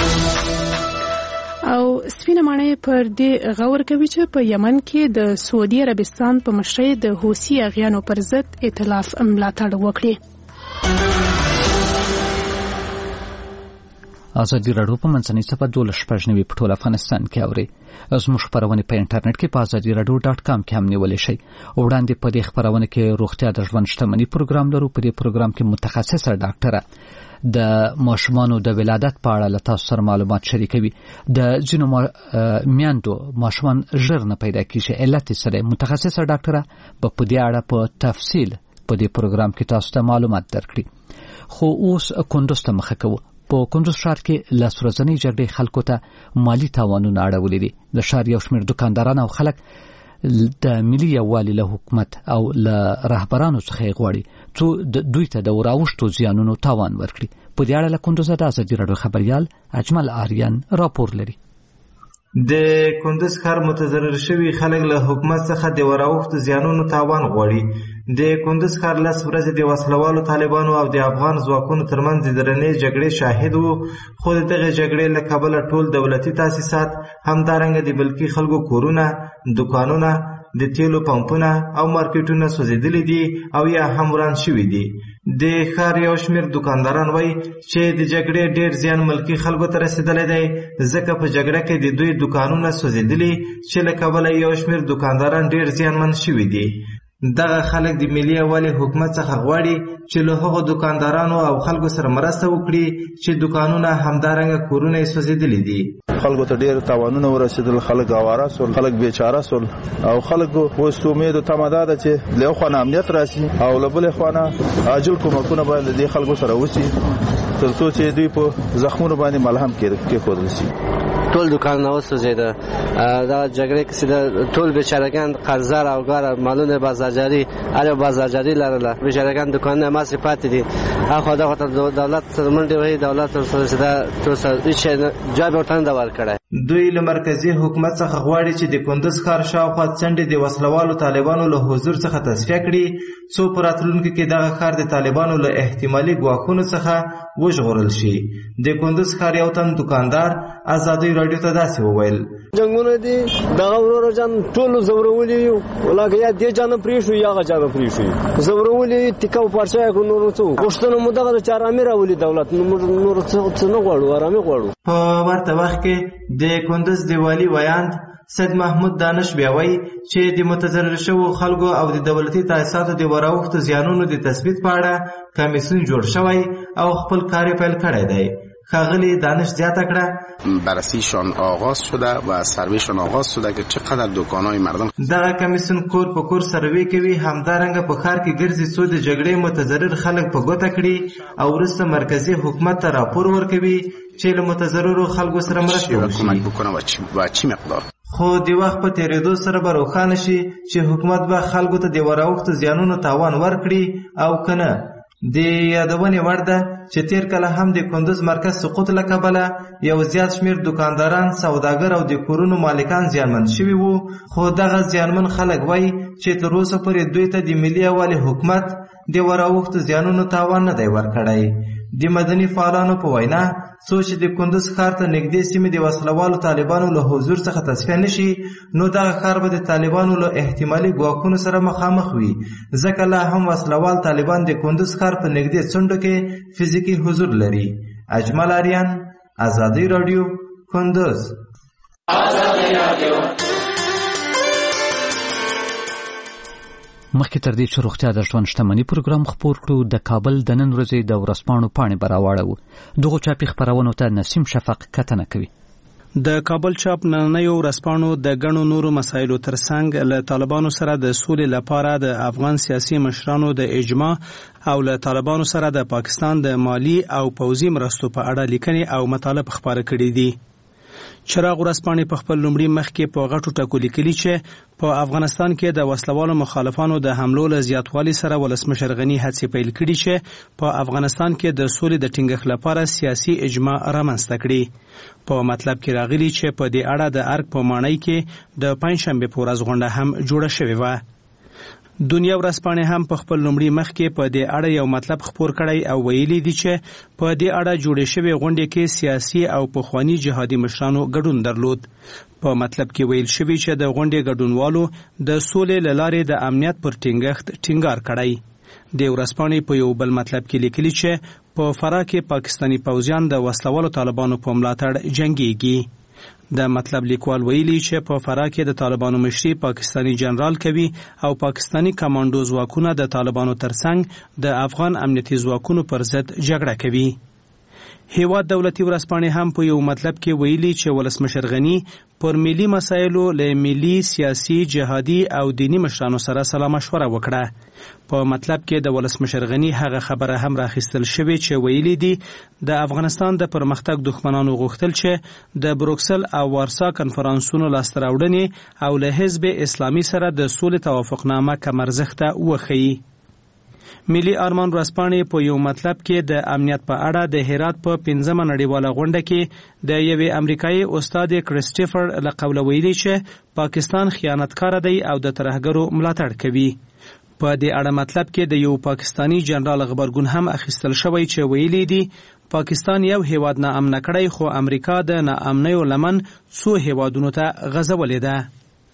او سپینه ماڼۍ پر دې غور کوي چې په یمن کې د سعودي عربستان په مشرۍ د حوثي اغیانو پر ضد ائتلاف ملاتړ وکړي. ازادي راډیو په منځنۍ صفحه دولس شپږ نوي په ټول افغانستان کې اوري. زموږ خبرونه په انټرنیټ کې په ازادي راډیو ډاټ کام کې هم نیولی شئ. وړاندې په دې خبرونه کې روغتیا د ژوند شتمنۍ پروګرام لرو. په دې پروګرام کې متخصصه ډاکټره د ماشومانو د ولادت په اړه له تاسو سره معلومات شریکوي. د ځینو میندو ماشومان ژر نه پیدا کیږي، علت یې څه دی؟ متخصصه ډاکټره به په دې اړه په تفصیل په دې پروګرام کې تاسو ته معلومات درکړي. خو اوس کندوز ته مخه کوو. په کندوز ښار کې لس ورځنۍ جګړې خلکو ته مالی تاوانونه اړولي دي. د ښار یو شمېر دوکانداران او خلک د ملي یووالي له حکومت او له رهبرانو څخه یې غواړي څو دوی ته د وراوښتو زیانونو تاوان ورکړي. په دې اړه له کندوزه د ازادي راډیو خبریال اجمل آریان راپور لري. د کندوز ښار متضرر شوي خلک له حکومت څخه د وراوښتو زیانونو تاوان غواړي. د کندوز ښار لس ورځې د وسلوالو طالبانو او د افغان ځواکونو ترمنځ د درنې جګړې شاهد وو، خو د دغې جګړې له کبله ټول دولتي تاسیسات همدارنګه د ملکي خلکو کورونه، دکانونه، د تیلو پمپونه او مارکیټونه سوځېدلي دي او یا هم وران شوي دي. د ښار یو شمېر دوکانداران وایي چې د جګړې ډېر زیان ملکي خلکو ته رسېدلی دی، ځکه په جګړه کې د دوی دوکانونه سوځېدلي چې له کبله یو شمېر دوکانداران ډېر زیانمن شوي دي. دغه خلک د ملي یووالي حکومت څخه غواړي چې له هغو دوکاندارانو او خلکو سره مرسته وکړي چې دوکانونه همدارنګه کورونه یې سوځېدلي دي. خلکو ته ډېر تاوانونه ورسېدل، خلک اواره سول، خلک بیچاره سول او خلکو اوس امید او تمه دا ده چې له یو خوا نه امنیت راسي او له بلې خوا نه عاجل کومکونه باید د دې خلکو سره وسي تر څو چې دوی په زخمونو باندې ملهم کېښودل شي. ټول دکانونه وسوځېده. دا جګړې کښې د ټول بیچارهګان قرضدار او ګاره مالونه بازارجاري هر یو بازارجاري لرله. بیچارهګان دکانونه ماسې پاتې دي. هاخوا دغه ته دولت سره منډې وهي، دولت ورسره چې دا ټول هېڅ شی جواب ورته نه ده ورکړی. دوی له مرکزي حکومت څخه غواړي چې د کندوز ښار شاوخوا څنډې د وسلوالو طالبانو له حضور څخه تصفیه کړي څو په راتلونکي کې دغه ښار د طالبانو له احتمالي ګواښونو څخه وژغورل شي. د کندوز ښار یو تن دوکاندار ازادي راډیو ته داسې وویل: جنګونه دي دغه ورور جان ټول زورولي یو، ولکه یا دې جان پریښو یا هغه جان پریښو زورولي تکاو پارچا کو نور څو پښتنو مدغه چارامي راولي دولت نور څه نه غواړو، آرامي غواړو. په ورته وخت کې د کندوز د والی ویاند سید محمود دانش بیا وایي چې د متضرر شوو خلکو او د دولتي تاسیساتو د وراوښتو زیانونو د تثبیت په اړه کمیسیون جوړ شوی او خپل کار یې پیل کړی دی. ښاغلي دانش زیاته کړه بررسیشان آغاز شده و سرویشان آغاز شده که چقدر دکانهای مردم. دغه کمیسیون کور په کور سروې کوي، همدارنګه په ښار کې ګرځي څو د جګړې متضرر خلک په ګوته کړي او وروسته مرکزي حکومت ته راپور ورکوي چې له متضررو خلکو سره مرسته وشي. و چی مقدار خو د وخت په تیریدو سره به روښانه شي چې حکومت به خلکو ته د وراوښتو زیانونو تاوان ورکړي او که نه. د یادونې وړ ده چې تیر کله هم د کندوز مرکز سقوط له کبله یو زیات شمیر دکانداران، سوداګر او د کورونو مالکان زیانمن شوي وو، خو دغه زیانمن خلک وایي چې تر اوسه پورې دوی ته د ملي یووالي حکومت د وراوښتو زیانونو تاوان نه دی ورکړی. د مدني فعالانو په وینا څو چې د کندوز ښار ته نږدې سیمې د وسلوالو طالبانو له حضور څخه تصفیه نشي، نو دغه ښار به د طالبانو له احتمالي ګواښونو سره مخامخ وي، ځکه لا هم وسلوال طالبان د کندوز ښار په نږدې څنډو کې فزیکي حضور لري. اجمل آریان، ازادي راډیو، کندوز. مخکې تر دې چې روغتیا د ژوند شتمني پروګرام خپور کړو، د کابل د نن ورځې د ورځپاڼو پاڼې به راواړو. دغو چاپي خپرونو ته نسیم شفق کتنه کوي. د کابل چاپ نننیو ورځپاڼو د ګڼو نورو مسایلو ترڅنګ له طالبانو سره د سولې لپاره د افغان سیاسي مشرانو د اجماع او له طالبانو سره د پاکستان د مالی او پوځي مرستو په اړه لیکنې او مطالب خپاره کړي دي. چراغ ورځپاڼې په خپل لومړي مخ کې په غټو ټکو لیکلي چې په افغانستان کې د وسلوالو مخالفانو د حملو له زیاتوالي سره ولسمشر غني هڅې پیل کړي چې په افغانستان کې د سولې د ټینګښت لپاره سیاسي اجماع رامنځته کړي. په مطلب کې راغلي چې په دې اړه د ارګ په ماڼۍ کې د پنځشنبې په ورځ غونډه هم جوړه شوې وه. دنیا ورځپاڼې هم په خپل لومړي مخ کې په دې اړه یو مطلب خپور کړی او ویلي دي چې په دې اړه جوړې شوې غونډې کې سیاسي او پخواني جهادي مشرانو ګډون درلود. په مطلب کې ویل شوی چې د غونډې ګډونوالو د سولې له لارې د امنیت پر ټینګښت ټینګار کړی. د ورځپاڼې په یو بل مطلب کې لیکلي چې په فراه کې پاکستاني پوځیان د وسلوالو طالبانو په ملاتړ جنګیږي. د مطلب لیکوال ویلي چې په فراه کې د طالبانو مشري پاکستاني جنرال کوي او پاکستاني کمانډو ځواکونه د طالبانو ترڅنګ د افغان امنیتي ځواکونو پر ضد جګړه کوي. هیواد دولتي ورځپاڼې هم په یو مطلب کې ویلي چې ولسمشر غني پر ملي مسایلو له ملي سیاسي جهادي او دینی مشرانو سره سلا مشوره وکړه. په مطلب کې د ولسمشر غني هغه خبره هم راخیستل شوې چې ویلي دي د افغانستان د پرمختګ دښمنانو غوښتل چې د بروکسل او وارسا کنفرانسونو لاسته راوړنې او له حزب اسلامي سره د سولې توافقنامه کم ارزښته وښیي. ملي ارمان ورځپاڼې په یو مطلب کې د امنیت په اړه د هرات په پنځمه نړیواله غونډه کې د یوې امریکایي استاد کرسټوفر له قوله ویلي چې پاکستان خیانتکار دی او د ترهګرو ملاتړ کوي. په دې اړه مطلب کې د یو پاکستانی جنرال خبرګون هم اخیستل شوی چې ویلي دي پاکستان یو هیواد نه امن کړی خو امریکا د ناامنیو لمن څو هیوادونو ته غځولې ده.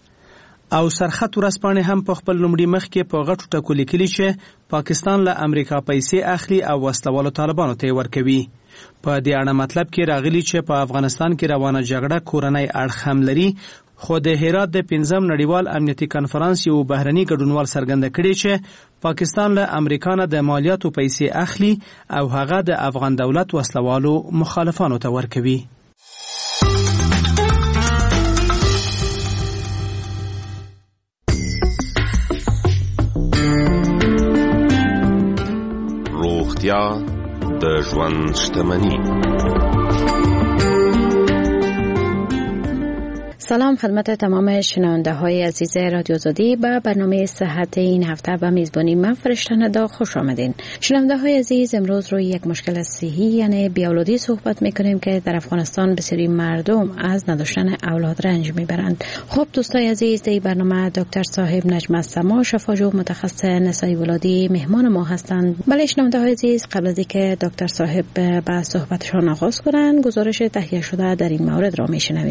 او سرخط ورځپاڼې هم په خپل لومړي مخ کې په غټو ټکو لیکلي چې پاکستان له امریکا پیسې اخلي او وسلوالو طالبانو ته ورکوي. په دې اړه مطلب کې راغلي چې په افغانستان کې روانه جګړه کورنۍ اړخ هم لري، خو د هرات د پنځم نړیوال امنیتي کنفرانس یو بهرني ګډونوال څرګنده کړي چې پاکستان له امریکا نه د مالیاتو پیسې اخلي او هغه د افغان دولت وسلوالو مخالفانو ته ورکوي. روغتیا د ژوند شتمني. سلام خدمت تمام شنونده های عزیز رادیو آزادی. به برنامه صحت این هفته به میزبانی من فرشته ندا خوش آمدین. شنونده های عزیز، امروز روی یک مشکل صحی یعنی بیاولادی صحبت میکنیم که در افغانستان بسیاری مردم از نداشتن اولاد رنج میبرند. خب دوستای عزیز، در برنامه دکتر صاحب نجم السما شفاجو متخصص نسای ولادی مهمان ما هستند. بله شنونده های عزیز، قبل از اینکه دکتر صاحب به صحبتشان آغاز کنند، گزارش تهیه شده در این مورد را میشنویم.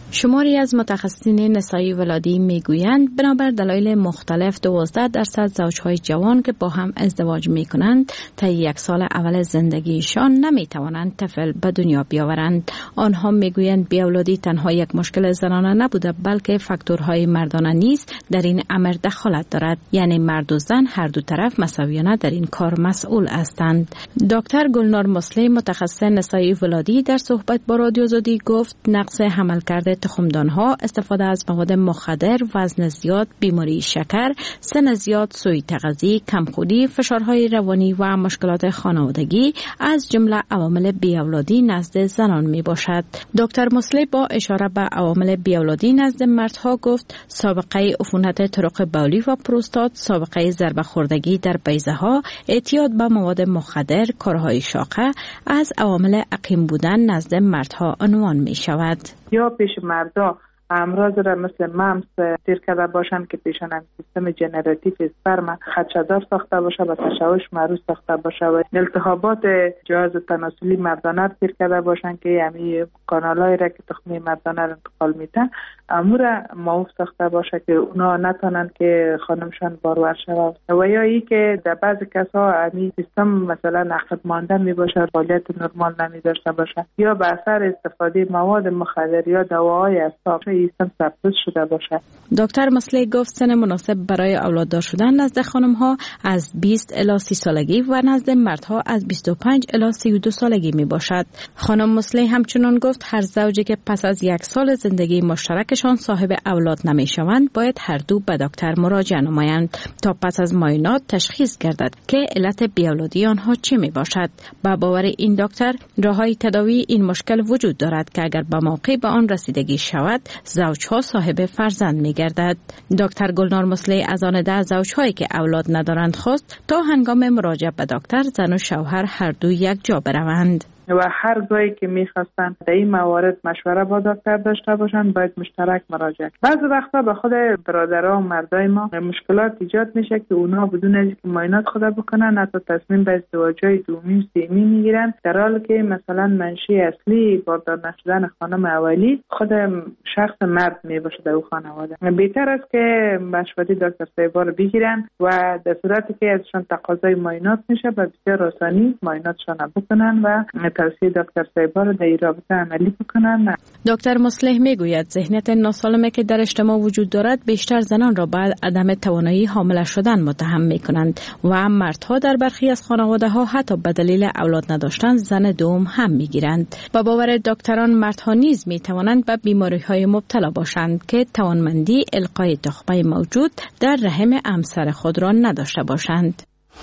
شماری از متخصصین نسایی ولادی میگویند بنابر دلایل مختلف دوازده درصد زوجهای جوان که با هم ازدواج میکنند تا یک سال اول زندگیشان نمیتوانند طفل به دنیا بیاورند. آنها میگویند بیاولادی تنها یک مشکل زنانه نبوده بلکه فاکتورهای مردانه نیز در این امر دخالت دارد، یعنی مرد و زن هر دو طرف مساویانه در این کار مسئول هستند. دکتر گلنار مسلی متخصص نسایی ولادی در صحبت با رادیو زدی گفت نقص حملکرد تخمدانها، استفاده از مواد مخدر، وزن زیاد، بیماری شکر، سن زیاد، سوء تغذیه، کمخوری، فشارهای روانی و مشکلات خانوادگی از جمله عوامل بیاولادی نزد زنان می باشد. دکتر مسلی با اشاره به عوامل بیاولادی نزد مردها گفت سابقه عفونت طرق بولی و پروستات، سابقه ضربه خوردگی در بیضه ها، اعتیاد به مواد مخدر، کارهای شاقه از عوامل عقیم بودن نزد مردها عنوان می شود. یا پیش مردا امراض را مثل ممس دیر کرده باشند که پیشان هم سیستم جنراتیو اسپرم خدشه‌دار ساخته باشه و تشوش معروض ساخته باشه و التهابات جهاز تناسلی مردانه دیر کرده باشند که یعنی کانالای را که تخمه مردانه را انتقال میده امور معوف ساخته باشه که اونا نتونن که خانمشان بارور شود و یا ای که در بعض کسا امی سیستم مثلا عقب مانده می باشه، فعالیت نرمال نمی داشته باشه یا به اثر استفاده مواد مخدر یا دواهای اساس سیستم سبز شده باشه. دکتر مسلی گفت سن مناسب برای اولاددار شدن نزد خانم ها از بیست الی سی سالگی و نزد مردها از بیست و پنج الی سی و دو سالگی می باشد. خانم مسلی همچنان گفت هر زوجی که پس از یک سال زندگی مشترکشان صاحب اولاد نمی شوند باید هر دو به دکتر مراجعه نمایند تا پس از معاینات تشخیص گردد که علت بیاولادی آنها چه می باشد. با باور این دکتر راههای تداوی این مشکل وجود دارد که اگر به موقع به آن رسیدگی شود زوجها صاحب فرزند می گردد. دکتر گلنار مسلی از آن ده زوجهایی که اولاد ندارند خواست تا هنگام مراجعه به دکتر زن و شوهر هر دو یک جا بروند و هر جایی که میخواستن در این موارد مشوره با دکتر داشته باشن باید مشترک مراجعه. بعضی وقتا به خود برادرها و مردای ما مشکلات ایجاد میشه که اونا بدون از اینکه معاینات خود بکنن حتی تصمیم به ازدواجای دومی سومی میگیرن، در حالی که مثلا منشأ اصلی باردار نشدن خانم اولی خود شخص مرد میباشه در اون خانواده. بهتر است که مشوره دکتر صاحبا رو بگیرن و در صورتی که ازشان تقاضای معاینات میشه به بسیار آسانی معایناتشان بکنن و توصیه دکتر صاحبا رو در این رابطه عملی بکنن. دکتر مصلح میگوید ذهنیت ناسالمی که در اجتماع وجود دارد بیشتر زنان را بعد عدم توانایی حامله شدن متهم میکنند و مردها در برخی از خانواده ها حتی به دلیل اولاد نداشتن زن دوم هم میگیرند. با باور دکتران مردها نیز میتوانند به بیماری های مبتلا باشند که توانمندی القای تخمه موجود در رحم همسر خود را نداشته باشند.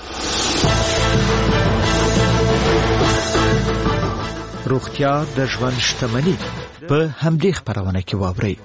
روغتیا د ژوند شتمني په همدې خبرونه کې واورئ.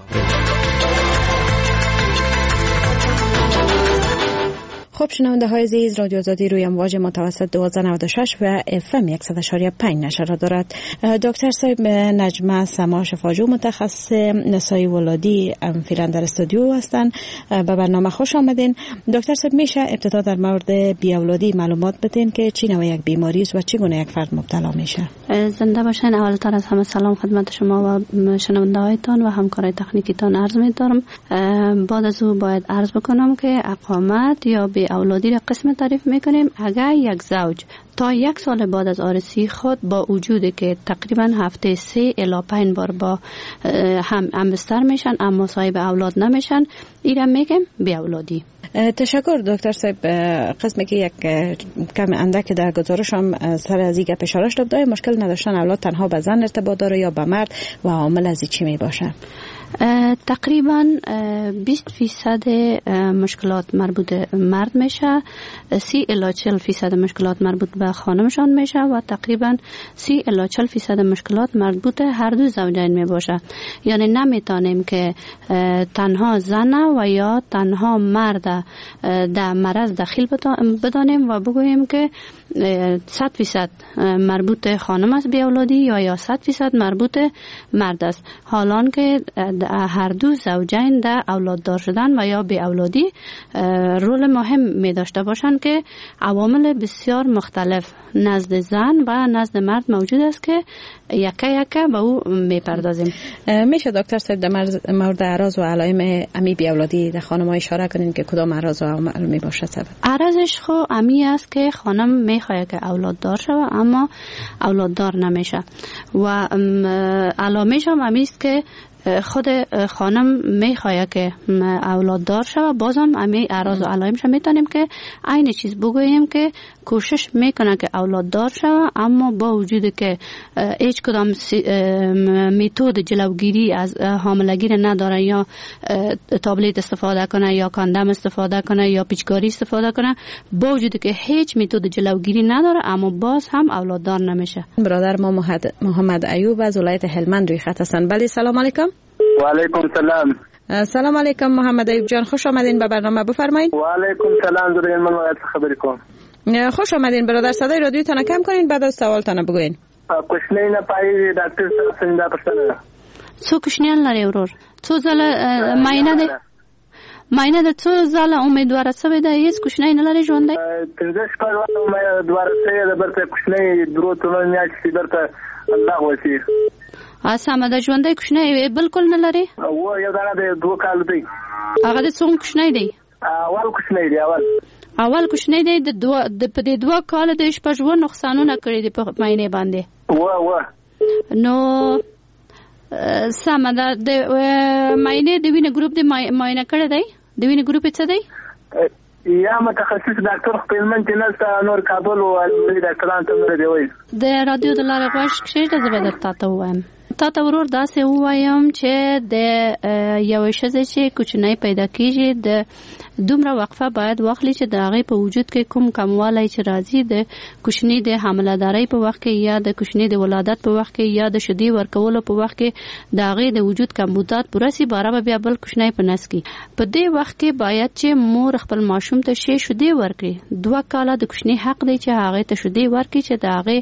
خب شنونده های عزیز، رادیو آزادی روی امواج متوسط دوازده نود و شش و اف ام صد و شش و پنج نشر را دارد. دکتر صاحب نجمه سما شفاجو متخصص نسایی ولادی فعلا در استودیو هستند. به برنامه خوش آمدین. دکتر صاحب میشه ابتدا در مورد بیاولادی معلومات بدین که چی نوع یک بیماری است و چگونه یک فرد مبتلا میشه؟ زنده باشین. اولتر از همه سلام خدمت شما و شنونده هایتان و همکارای تکنیکیتان عرض می‌دارم. بعد از او باید عرض بکنم که اقامت یا بی اولادی را قسم تعریف میکنیم اگر یک زوج تا یک سال بعد از عروسی خود با وجودی که تقریبا هفته سه الی پنج بار با هم همبستر میشن اما صاحب اولاد نمیشن، این را میگیم بی اولادی. تشکر دکتر صاحب. قسمی که یک کم اندک در گزارش هم سر از این گپ اشاره شد، مشکل نداشتن اولاد تنها به زن ارتباط داره یا به مرد و عامل از چی می باشه؟ تقریبا بیست فیصد مشکلات مربوط مرد میشه، سی الی چهل فیصد مشکلات مربوط به خانمشان میشه و تقریبا سی الی چهل فیصد مشکلات مربوط هر دو زوجین می باشه. یعنی نمیتونیم که تنها زن و یا تنها مرد در مرض داخل بدانیم و بگوییم که صد فیصد مربوط خانم است بی اولادی یا یا صد فیصد مربوط مرد است. حالان که هر دو زوجین در اولاددار شدن و یا بی اولادی رول مهم می داشته باشند که عوامل بسیار مختلف نزد زن و نزد مرد موجود است که یکه یکه به او می پردازیم. میشه دکتر صاحب در مورد اعراض و علائم امی بی اولادی در خانم ها اشاره کنین که کدام اعراض و علائم می باشه سبب؟ اعراضش خو امی است که خانم میخواد که اولاد دار شود اما اولاد دار نمیشه و علامش هم امی است که خود خانم میخواد که اولاد دار شود. بازم امی اعراض و علائمش میتونیم که عین چیز بگوییم که کوشش میکنه که اولاد دار شود اما با وجود که هیچ کدام متد جلوگیری از حاملگی نداره یا تابلت استفاده کنه یا کاندوم استفاده کنه یا پیچکاری استفاده کنه، با وجود که هیچ متد جلوگیری نداره اما باز هم اولاد دار نمیشه. برادر ما محمد ایوب از ولایت هلمند روی خط هستند. بله سلام علیکم. و علیکم سلام. سلام علیکم محمد ایوب جان، خوش آمدین به برنامه، بفرمایید. و علیکم سلام. زورین من باید خبری کنم. خوش آمدین برادر، صدای رادیوتون کم کنین بعد از سوالتون بگوین. کوشنی نه پای دکتر صاحب څنګه پښتنه څو کوشنیان لري ورور؟ څو ځله ماینه ده ماینه ده څو ځله امیدواره شوی ده؟ هیڅ کوشنی نه لري ژوندی؟ پنځه شپږ وخته امیدواره شوی ده، برته کوشنی درو ټول میاشتې برته الله وسی اسامه ده ژوندی کوشنی بالکل نه لري؟ و یو دغه د دوه کال دی. هغه د څوم کوشنی دی؟ اول کوشنی دی. اول اول کوشنی دی د دوه د په دې دوه کال د شپږ و نقصانونه کړی دی په ماینه باندې. و و نو سمه ده د ماینه د وینې ګروپ د ماینه کړی دی؟ د وینې ګروپ څه دی؟ یا متخصص ډاکټر خپلمن چې نسته نور کابل او لوی ډاکټران ته نه دی وایي. د رادیو د لارې غوښ کښې د زبر درته وایم تا ته ورور داسې ووایم چې د یوې ښځې چې کوچنی پیدا کیږي د دومره وقفه باید واخلي چې د هغې په وجود کې کوم کموالی چې راځي د کوچني د حاملهدارۍ په وخت کې یا د کوچني د ولادت په وخت کې یا د شیدې ورکولو په وخت کې د هغې د وجود کمبودات پوره سي، باره به بیا بل کوچنی په نس کړي. په دې وخت کې باید چې مور خپل ماشوم ته شی شیدې ورکړي. دوه کاله د کوچني حق دی چې هغې ته شیدې ورکړي چې د هغې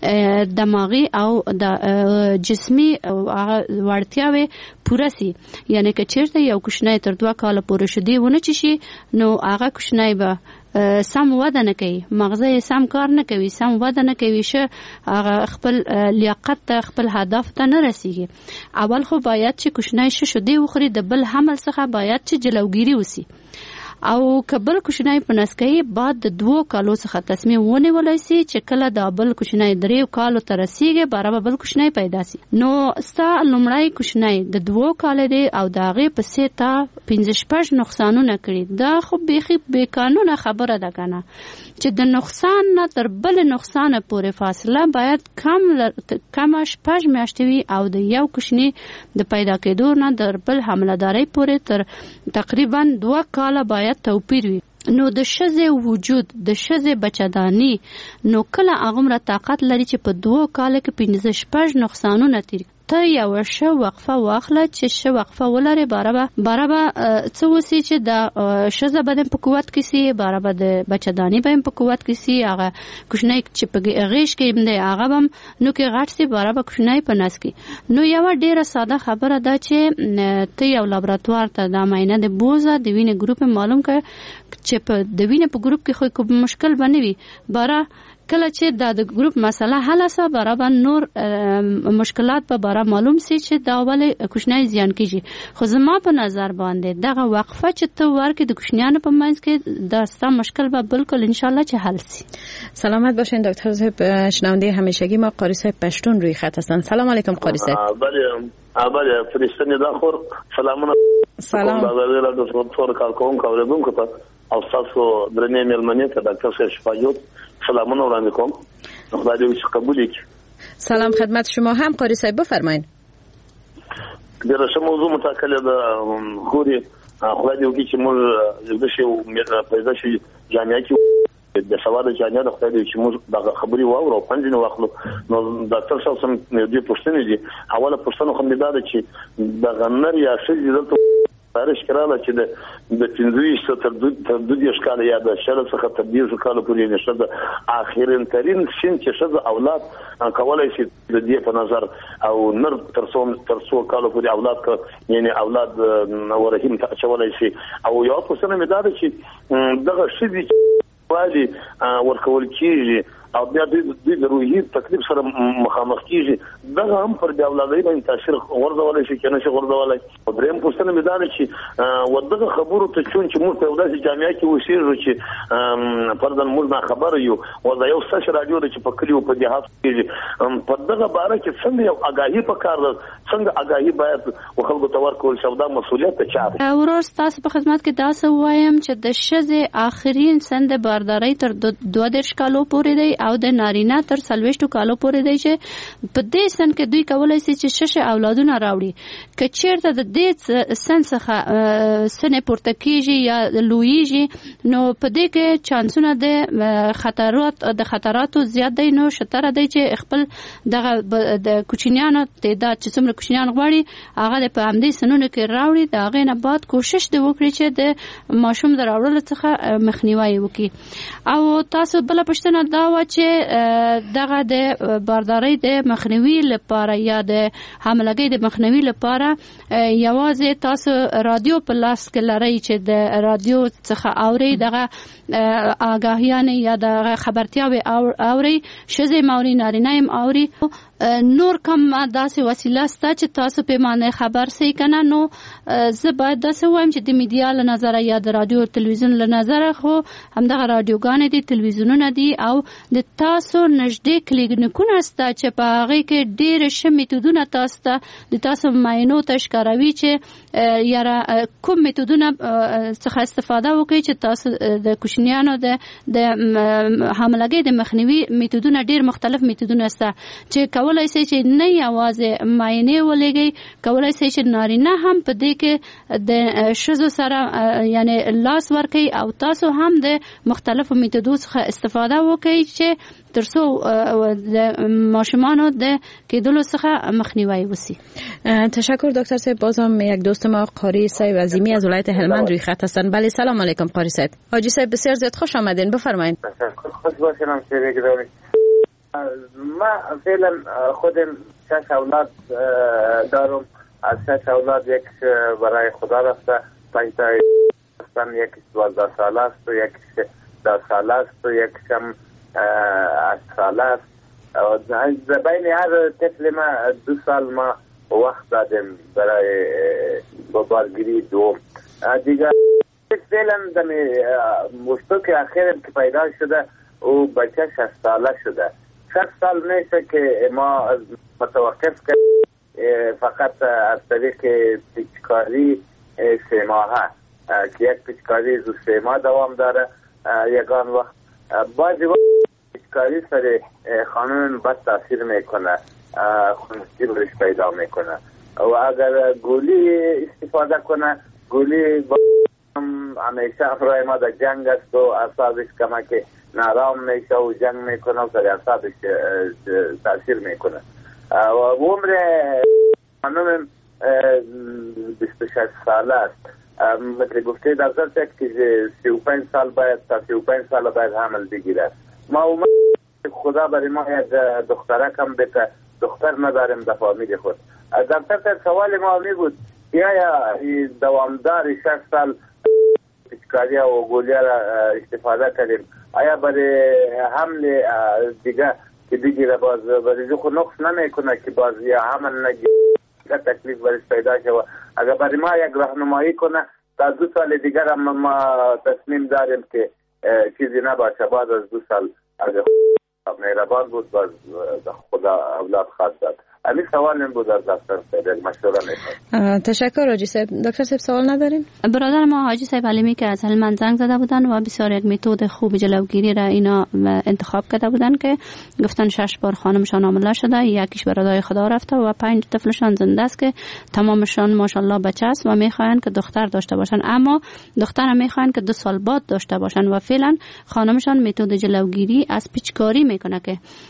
دماغي او د جسمي وړتیاوې پوره سي. یعنی که چیرته یو کوچنی تر دوه کاله پورې شیدې ونه چښي نو هغه کوچنی به سم وده نه کوي، مغزه سم کار نه کوي، سم وده نه کوي، شه هغه خپل لیاقت ته خپل هدف ته نه رسیږي. اول خو باید چې کوچنی شه شیدې وخوري، د بل حمل څخه باید چې جلوګیری وسی او کبل کوچنی په نسکي بعد د دوه کالو څخه تصمیم ونیولای سي چې کله د بل کوچنی درې کالو تر رسیږي برابر بل کوچنی پیدا سي. نو ستا لومړی کوچنی د دوه کال دی او د هغې پسې تا پنځه شپږ نقصانونه کړي. دا خو بیخي بې قانونه خبره ده کنه چې د نقصان نه تر بل نقصان پورې فاصله باید کم کم شپږ میاشتې وي او د یو کوچنی د پیدا کېدو نه در بل حاملهدارۍ پورې تر تقریبا دوه کاله باید توپیر وي. نو د ښځې وجود د ښځې بچه‌داني نو کله هغومره طاقت لري چې په دوه کاله کې پنځه شپږ نقصانونه تیر ته یو ښه وقفه واخله چې ښه وقفه ولري برابر برابر څه وسی چې د ښځه بدن په قوت کې سي، برابر د بچه‌داني به په قوت کې سي، هغه کوچنی چې په غیش کې دی هغه هم نو کې غټ سي، برابر کوچنی په نس کې. نو یو ډیره ساده خبره ده چې ته یو لابراتوار ته د معاینه د بوزه د وینې ګروپ معلوم کړه چې په د وینې په ګروپ کې خو کوم مشکل بنوي، بارا کله چې د ګروپ مسله حل سه برابر نور مشکلات به برابر معلوم سي چې دا ولې کوچنی زیان کیږي. خو زما په نظر باندې دغه وقفه چې ته ورکې د کوچنیانو په منځ کې دا ستا مشکل به بالکل ان شاء الله چې حل سي. سلامت باشین دکتر صاحب. شنونده همیشگی ما قاری صاحب پشتون روی خط هستن. سلام علیکم قاری صاحب. بله بله فرشتنی دا خور سلامونه. سلام. دا غوړه د څور کال کوم کوم ته او تاسو درنې ملمنې ته ډاکټر صاحب شفاعت سلامونه وړاندې کوم. خدای دې وشي قبول کړي. سلام خدمت شما هم قاری صاحب، بفرمایید. د رسم موضوع متأکله د خوري خدای دې وکړي چې موږ د شی پیدا شي جامعه کې د سواد جامعه د خدای دې چې موږ د خبري واورو او پنځه نو واخلو. نو ډاکټر صاحب سم دې پوښتنه دي. اوله پوښتنه خو مې دا ده چې د غنر یا شې دلته گزارش کړل چې د د پنځه تر دوه دیرش کال یا د شل څخه تر دیرش کال پورې نشد اخرین ترين شین چې شد اولاد کولای شي د دې په نظر او نر تر څو تر څو کال پورې اولاد ک یعنی اولاد ورهیم ته چولای شي او یو څه نه مدار چې دغه شدي والی ورکول کیږي او بیا د د روحي تکلیف سره مخامخ کیږي دغه هم پر د اولادای باندې تاثیر ورځولای شي کنه شي ورځولای او دریم پوښتنه مې دا چې ودغه خبرو ته چون چې موږ په ولادت جامعه کې وسیږو چې پردن موږ نه خبر یو ودا یو څه رادیو چې په کلیو په جهات کې په دغه باره کې څنګه یو آگاهی پکار ده څنګه آگاهی باید وخلکو ته ورکول شو دا مسولیت ته چا ده ورور تاسو په خدمت کې دا څه وایم چې د شزه اخرین سند بارداري تر دوه دیرش کالو پورې دی او د نارینه تر څلوېښتو کالو پورې دی چې په دې سن کې دوی کولای شي چې شش اولادونه راوړي که چیرته د دې سن څخه سن پورته کیږي یا لویږي نو په دې کې چانسونه د خطرات د خطراتو زیات دی نو شتره دی چې خپل دغه د کوچنیانو تعداد چې څومره کوچنیان غواړي هغه په همدې سنونو کې راوړي د هغې نه بعد کوشش دی وکړي چې د ماشوم د راوړلو څخه مخنیوي وکړي او تاسو بله پوښتنه دا وه چې دغه د باردارۍ د مخنیوي لپاره یا د حاملګۍ د مخنیوي لپاره یوازې تاسو رادیو په لاس کې لرئ چې د رادیو څخه اوري دغه آگاهیانه یا د خبرتیاوي اوري شزه موري نارینه هم اوري نور کم داسې وسیله سته چې تاسو په معنی خبر سي کنه نو زه باید داسې وایم چې د میډیا له نظر یا د رادیو تلویزیون له نظر خو همدغه رادیوګانې دي تلویزیونونه دي او د تاسو نږدې کلینیکونه سته چې په هغه کې ډېر ښه میتودونه تاسو ته د تاسو معاینو ته ښکاروي چې یاره کوم میتودونه څخه استفاده وکړي چې تاسو د کوچنیانو د د حاملګۍ د مخنیوي میتودونه ډېر مختلف میتودونه سته چې کولای شي چې نه یوازې معاینه ولګي کولای شي چې نارینه هم په دې کې د شذو سره یعنی لاس ورکي او تاسو هم د مختلفو میتودو څخه استفاده وکړئ چې ترڅو د ماشومانو د کېدلو څخه مخنیوی وسی. تشکر دکتر صاحب. بازم یک دوست ما قاری صاحب عظیمی از ولایت هلمند روی خط هستند. بله سلام علیکم قاری صاحب. حاجی صاحب بسیار زیاد خوش آمدین، بفرمایید. خوش باشین. ما فعلا خودم شش اولاد دارم. از شش اولاد یک برای خدا رفته، پنج تا هستن، یکیش دوازده ساله است و یکیش ده ساله است و یکیش هم هشت ساله است. بین هر طفل ما دو سال ما وقت دادیم برای بارگیری دوم. دیگر فعلا دمی مشتوک اخیرم که پیدا شده او بچه شش ساله شده. شش سال میشه که ما متوقف کردیم فقط از طریق پیچکاری سه ماهه که یک پیچکاری زو سه ماه دوام داره. یکان وقت بعضی وقت پیچکاری سر خانم بد تاثیر میکنه، خونستی برش پیدا میکنه و اگر گولی استفاده کنه گولی همیشه افرای ما در جنگ است و اعصابش کمک نارام میشه و جنگ میکنه و سر اعصابش تاثیر میکنه و عمر خانم بیست و شش ساله است. مثل گفته دکتر صاحب که سی و پنج سال باید تا سی و پنج سال باید حمل بگیره. ما اومد خدا برای ما یک دختره کم بده، دختر نداریم در فامیل خود. دکتر صاحب سوال ما می بود یا دوامدار شش سال پیچکاری و گولیا را استفاده کردیم، آیا برای حمل دیگه که بگیره باز برای خود نقص نمیکنه که باز یا حمل نگیره تکلیف برش پیدا شود؟ اگر برای ما یک راهنمایی کنه تا دو سال دیگر هم ما تصمیم داریم که چیزی نباشه. بعد از دو سال اگر مهربان بود باز خدا اولاد خواهد داد. همین سوال این بود از دکتر صاحب، مشوره میخواد. تشکر حاجی صاحب. دکتر صاحب سوال ندارین؟ برادر ما حاجی صاحب علیمی که از هلمند زنگ زده بودن و بسیار یک متد خوب جلوگیری را اینا انتخاب کرده بودن که گفتن شش بار خانمشان حامله شده، یکیش برادر خدا رفته و پنج طفلشان زنده است که تمامشان ماشاءالله بچه است و میخواین که دختر داشته باشن، اما دختر هم میخواین که دو سال بعد داشته باشن و فعلا خانمشان متد جلوگیری از پیچکاری میکنه که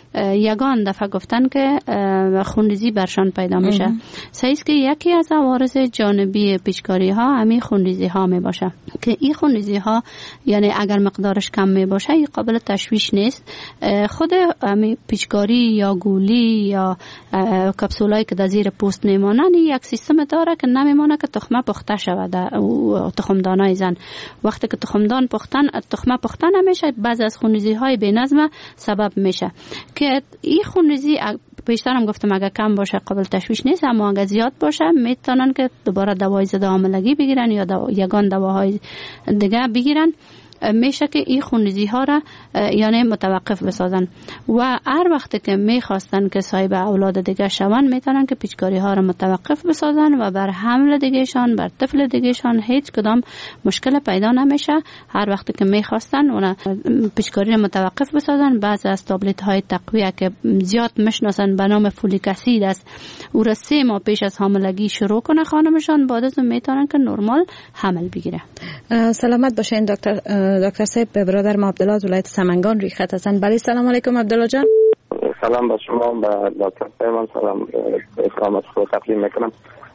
یگان دفعه گفتن که خونریزی برشان پیدا میشه. صحیح است که یکی از عوارض جانبی پیچکاری ها همین خونریزی ها می باشه که این خونریزی ها یعنی اگر مقدارش کم می باشه این قابل تشویش نیست. خود همین پیچکاری یا گولی یا کپسولایی که در زیر پوست میمانن یک سیستم داره که نمیمانه که تخمه پخته شود. تخمدانای زن وقتی که تخمدان پختن تخمه پخته نمیشه بعض از خونریزی های بی‌نظم سبب میشه که این خونریزی پیشتر هم گفتم اگر کم باشه قابل تشویش نیست، اما اگر زیاد باشه میتونن که دوباره دوای ضد حاملگی بگیرن یا دو... یگان دواهای دیگه بگیرن. میشه که این خونریزی ها را یعنی متوقف بسازن و هر وقت که میخواستن که صاحب اولاد دیگه شون میتونن که پیچکاری ها را متوقف بسازن و بر حمل دیگهشان بر طفل دیگهشان هیچ کدام مشکل پیدا نمیشه. هر وقت که میخواستن اون پیچکاری را متوقف بسازن. بعض از تابلت های تقویه که زیاد میشناسن به نام فولیک اسید است او را سه ماه پیش از حاملگی شروع کنه خانمشان، بعد از اون میتونن که نرمال حمل بگیره. سلامت باشین دکتر. دکتر صاحب برادر ما عبدالله از ولایت سمنگان روی خط هستند. بله سلام علیکم عبدالله جان. سلام با شما و دکتر صاحب. سلام اسلام از خود تقدیم میکنم.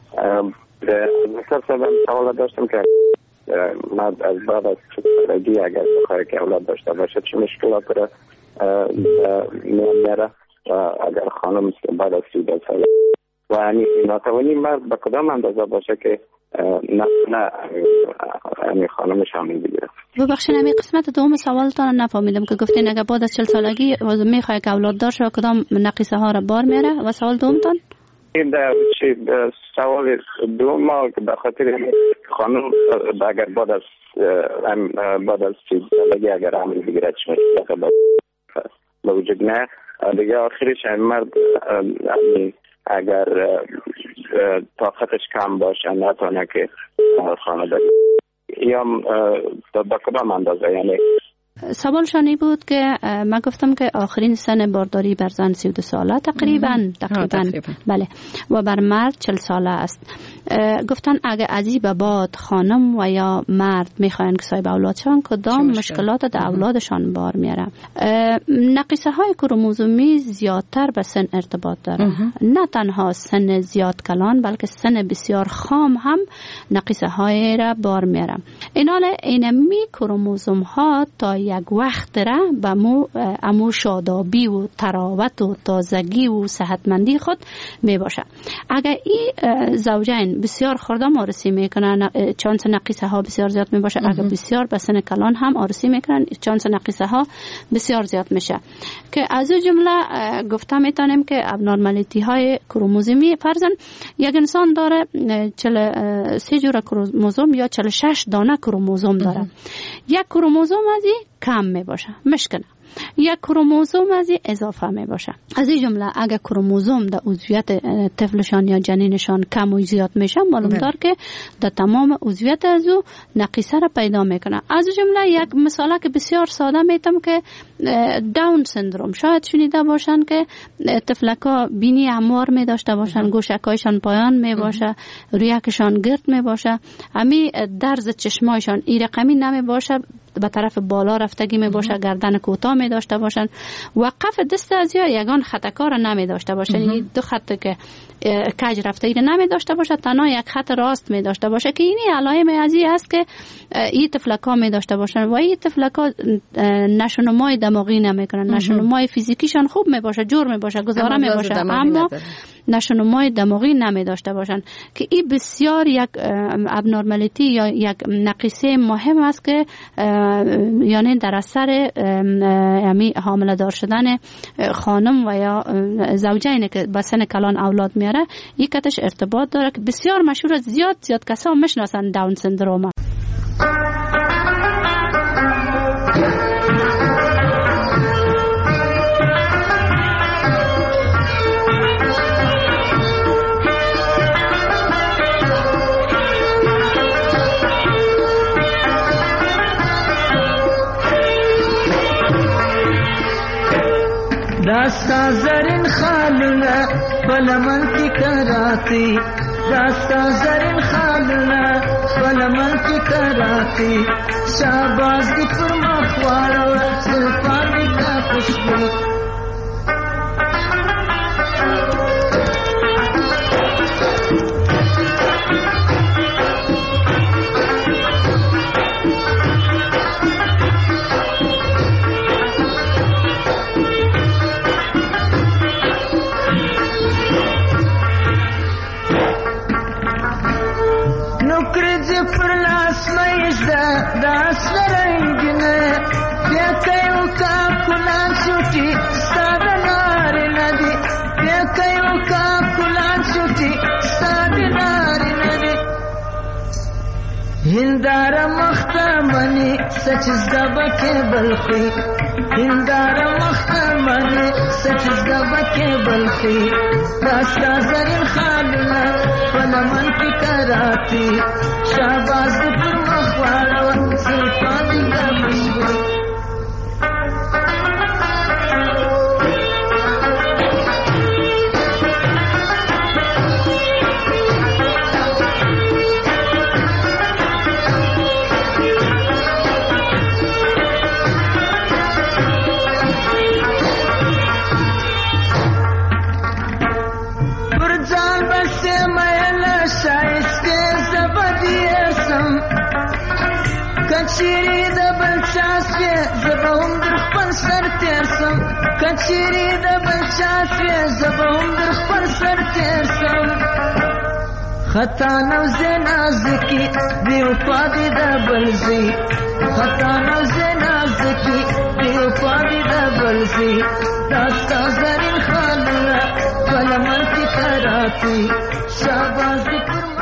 دکتر صاحب سوال داشتم که مرد از بعد از سالگی اگر بخواه که اولاد داشته باشه چه مشکلات را میان میاره و اگر خانم بعد از سیزده سال و یعنی ناتوانی مرد به کدام اندازه باشه که نه نه یعنی خانم شامل بگیره. ببخشید همین قسمت دوم سوالتان نفهمیدم که گفتین اگر بعد از چهل سالگی میخواد که اولاد دار شه کدام نقیصه ها را بار میاره و سوال دومتان؟ این در سوال دوم که به خاطر خانم اگر بعد از بعد از سیزده سالگی اگر حمل بگیره چه مشکل به وجود نه دیگه آخرش مرد اگر طاقتش کم باشه نتونه که خانواده یا با کدام اندازه یعنی سوال شانی بود که من گفتم که آخرین سن بارداری بر زن سی و دو ساله تقریبا تقریبا بله و بر مرد چهل ساله است. گفتن اگر از این به بعد خانم و یا مرد میخواین که صاحب اولادشان کدام مشکلات در اولادشان بار میاره. نقیصه های کروموزومی زیادتر به سن ارتباط داره. نه تنها سن زیاد کلان بلکه سن بسیار خام هم نقیصه های را بار میاره. اینال اینمی کروموزوم ها تا یک وقت را به مو امو شادابی و تراوت و تازگی و صحتمندی خود می باشه. اگر این زوجین بسیار خردم آرسی میکنن چانس نقیصه ها بسیار زیاد می باشه. اگر بسیار به سن کلان هم آرسی میکنن چانس نقیصه ها بسیار زیاد میشه که از این جمله گفته میتونیم که ابنورمالیتی های کروموزومی فرضاً یک انسان داره چهل و سه جور کروموزوم یا چهل و شش دانه کروموزوم داره. یک کروموزوم از این کم می باشه مشکل، یک کروموزوم از این اضافه می باشه. از این جمله اگر کروموزوم در عضویت طفلشان یا جنینشان کم و زیاد میشه معلوم دار که در تمام عضویت از او نقیصه را پیدا میکنه. از جمله یک مثاله که بسیار ساده میتم که داون سندروم شاید شنیده باشن که طفلکا بینی هموار می داشته باشن، گوشکایشان پایان می باشه، ریکشان گرد می باشه، همی درز چشمایشان این رقمی نمی باشه، به طرف بالا رفتگی می باشه، گردن کوتاه می داشته باشن و قف دست از یا یگان خطکار نمی داشته باشن. این دو خط که کج رفته ای نمی داشته باشه، تنها یک خط راست می داشته باشه که اینی علائم ازی است که این طفلکا می داشته باشن و این طفلکا نشونمای دماغی نمی کنن، نشونمای فیزیکیشان خوب می باشه، جور می باشه، گزاره می باشه، اما نشونمای دماغی نمی داشته باشن که این بسیار یک ابنورمالیتی یا یک نقیصه مهم است که یعنی در اثر یعنی حامله دار شدن خانم و یا زوجینی که به سن کلان اولاد میاره یک کتش ارتباط داره که بسیار مشهور، زیاد زیاد کسا میشناسن داون سندروم. داستا زرین خالونه بلمن کی کراتی، داستا زرین خالونه بلمن کی کراتی، شاباز دی فرما خوارو سلطانی کا خوشبو وکړه پر لاس مېږده داس رنګینه بیا کوي کا کلان چوټي ستاد نار ندی بیا کوي کا کلان چوټي ستاد نار ندی هندار مختمنی سچ زبکه بلخی هندار مختمنی سچ زبکه بلخی راستا زرین خالنا فلمن کی کراتی شاباز پر مخواړه سلطان دی مشوي کچری د بلچاسوی زبهم در خپل سر تیر سم کچری د بلچاسوی زبهم در خپل سر تیر سم خطا نوزه نازکی بیوفا دی د بلزی خطا نوزه نازکی بیوفا دی د بلزی داستا زرین خالنا فلمن کی کراتی شاباز دی پر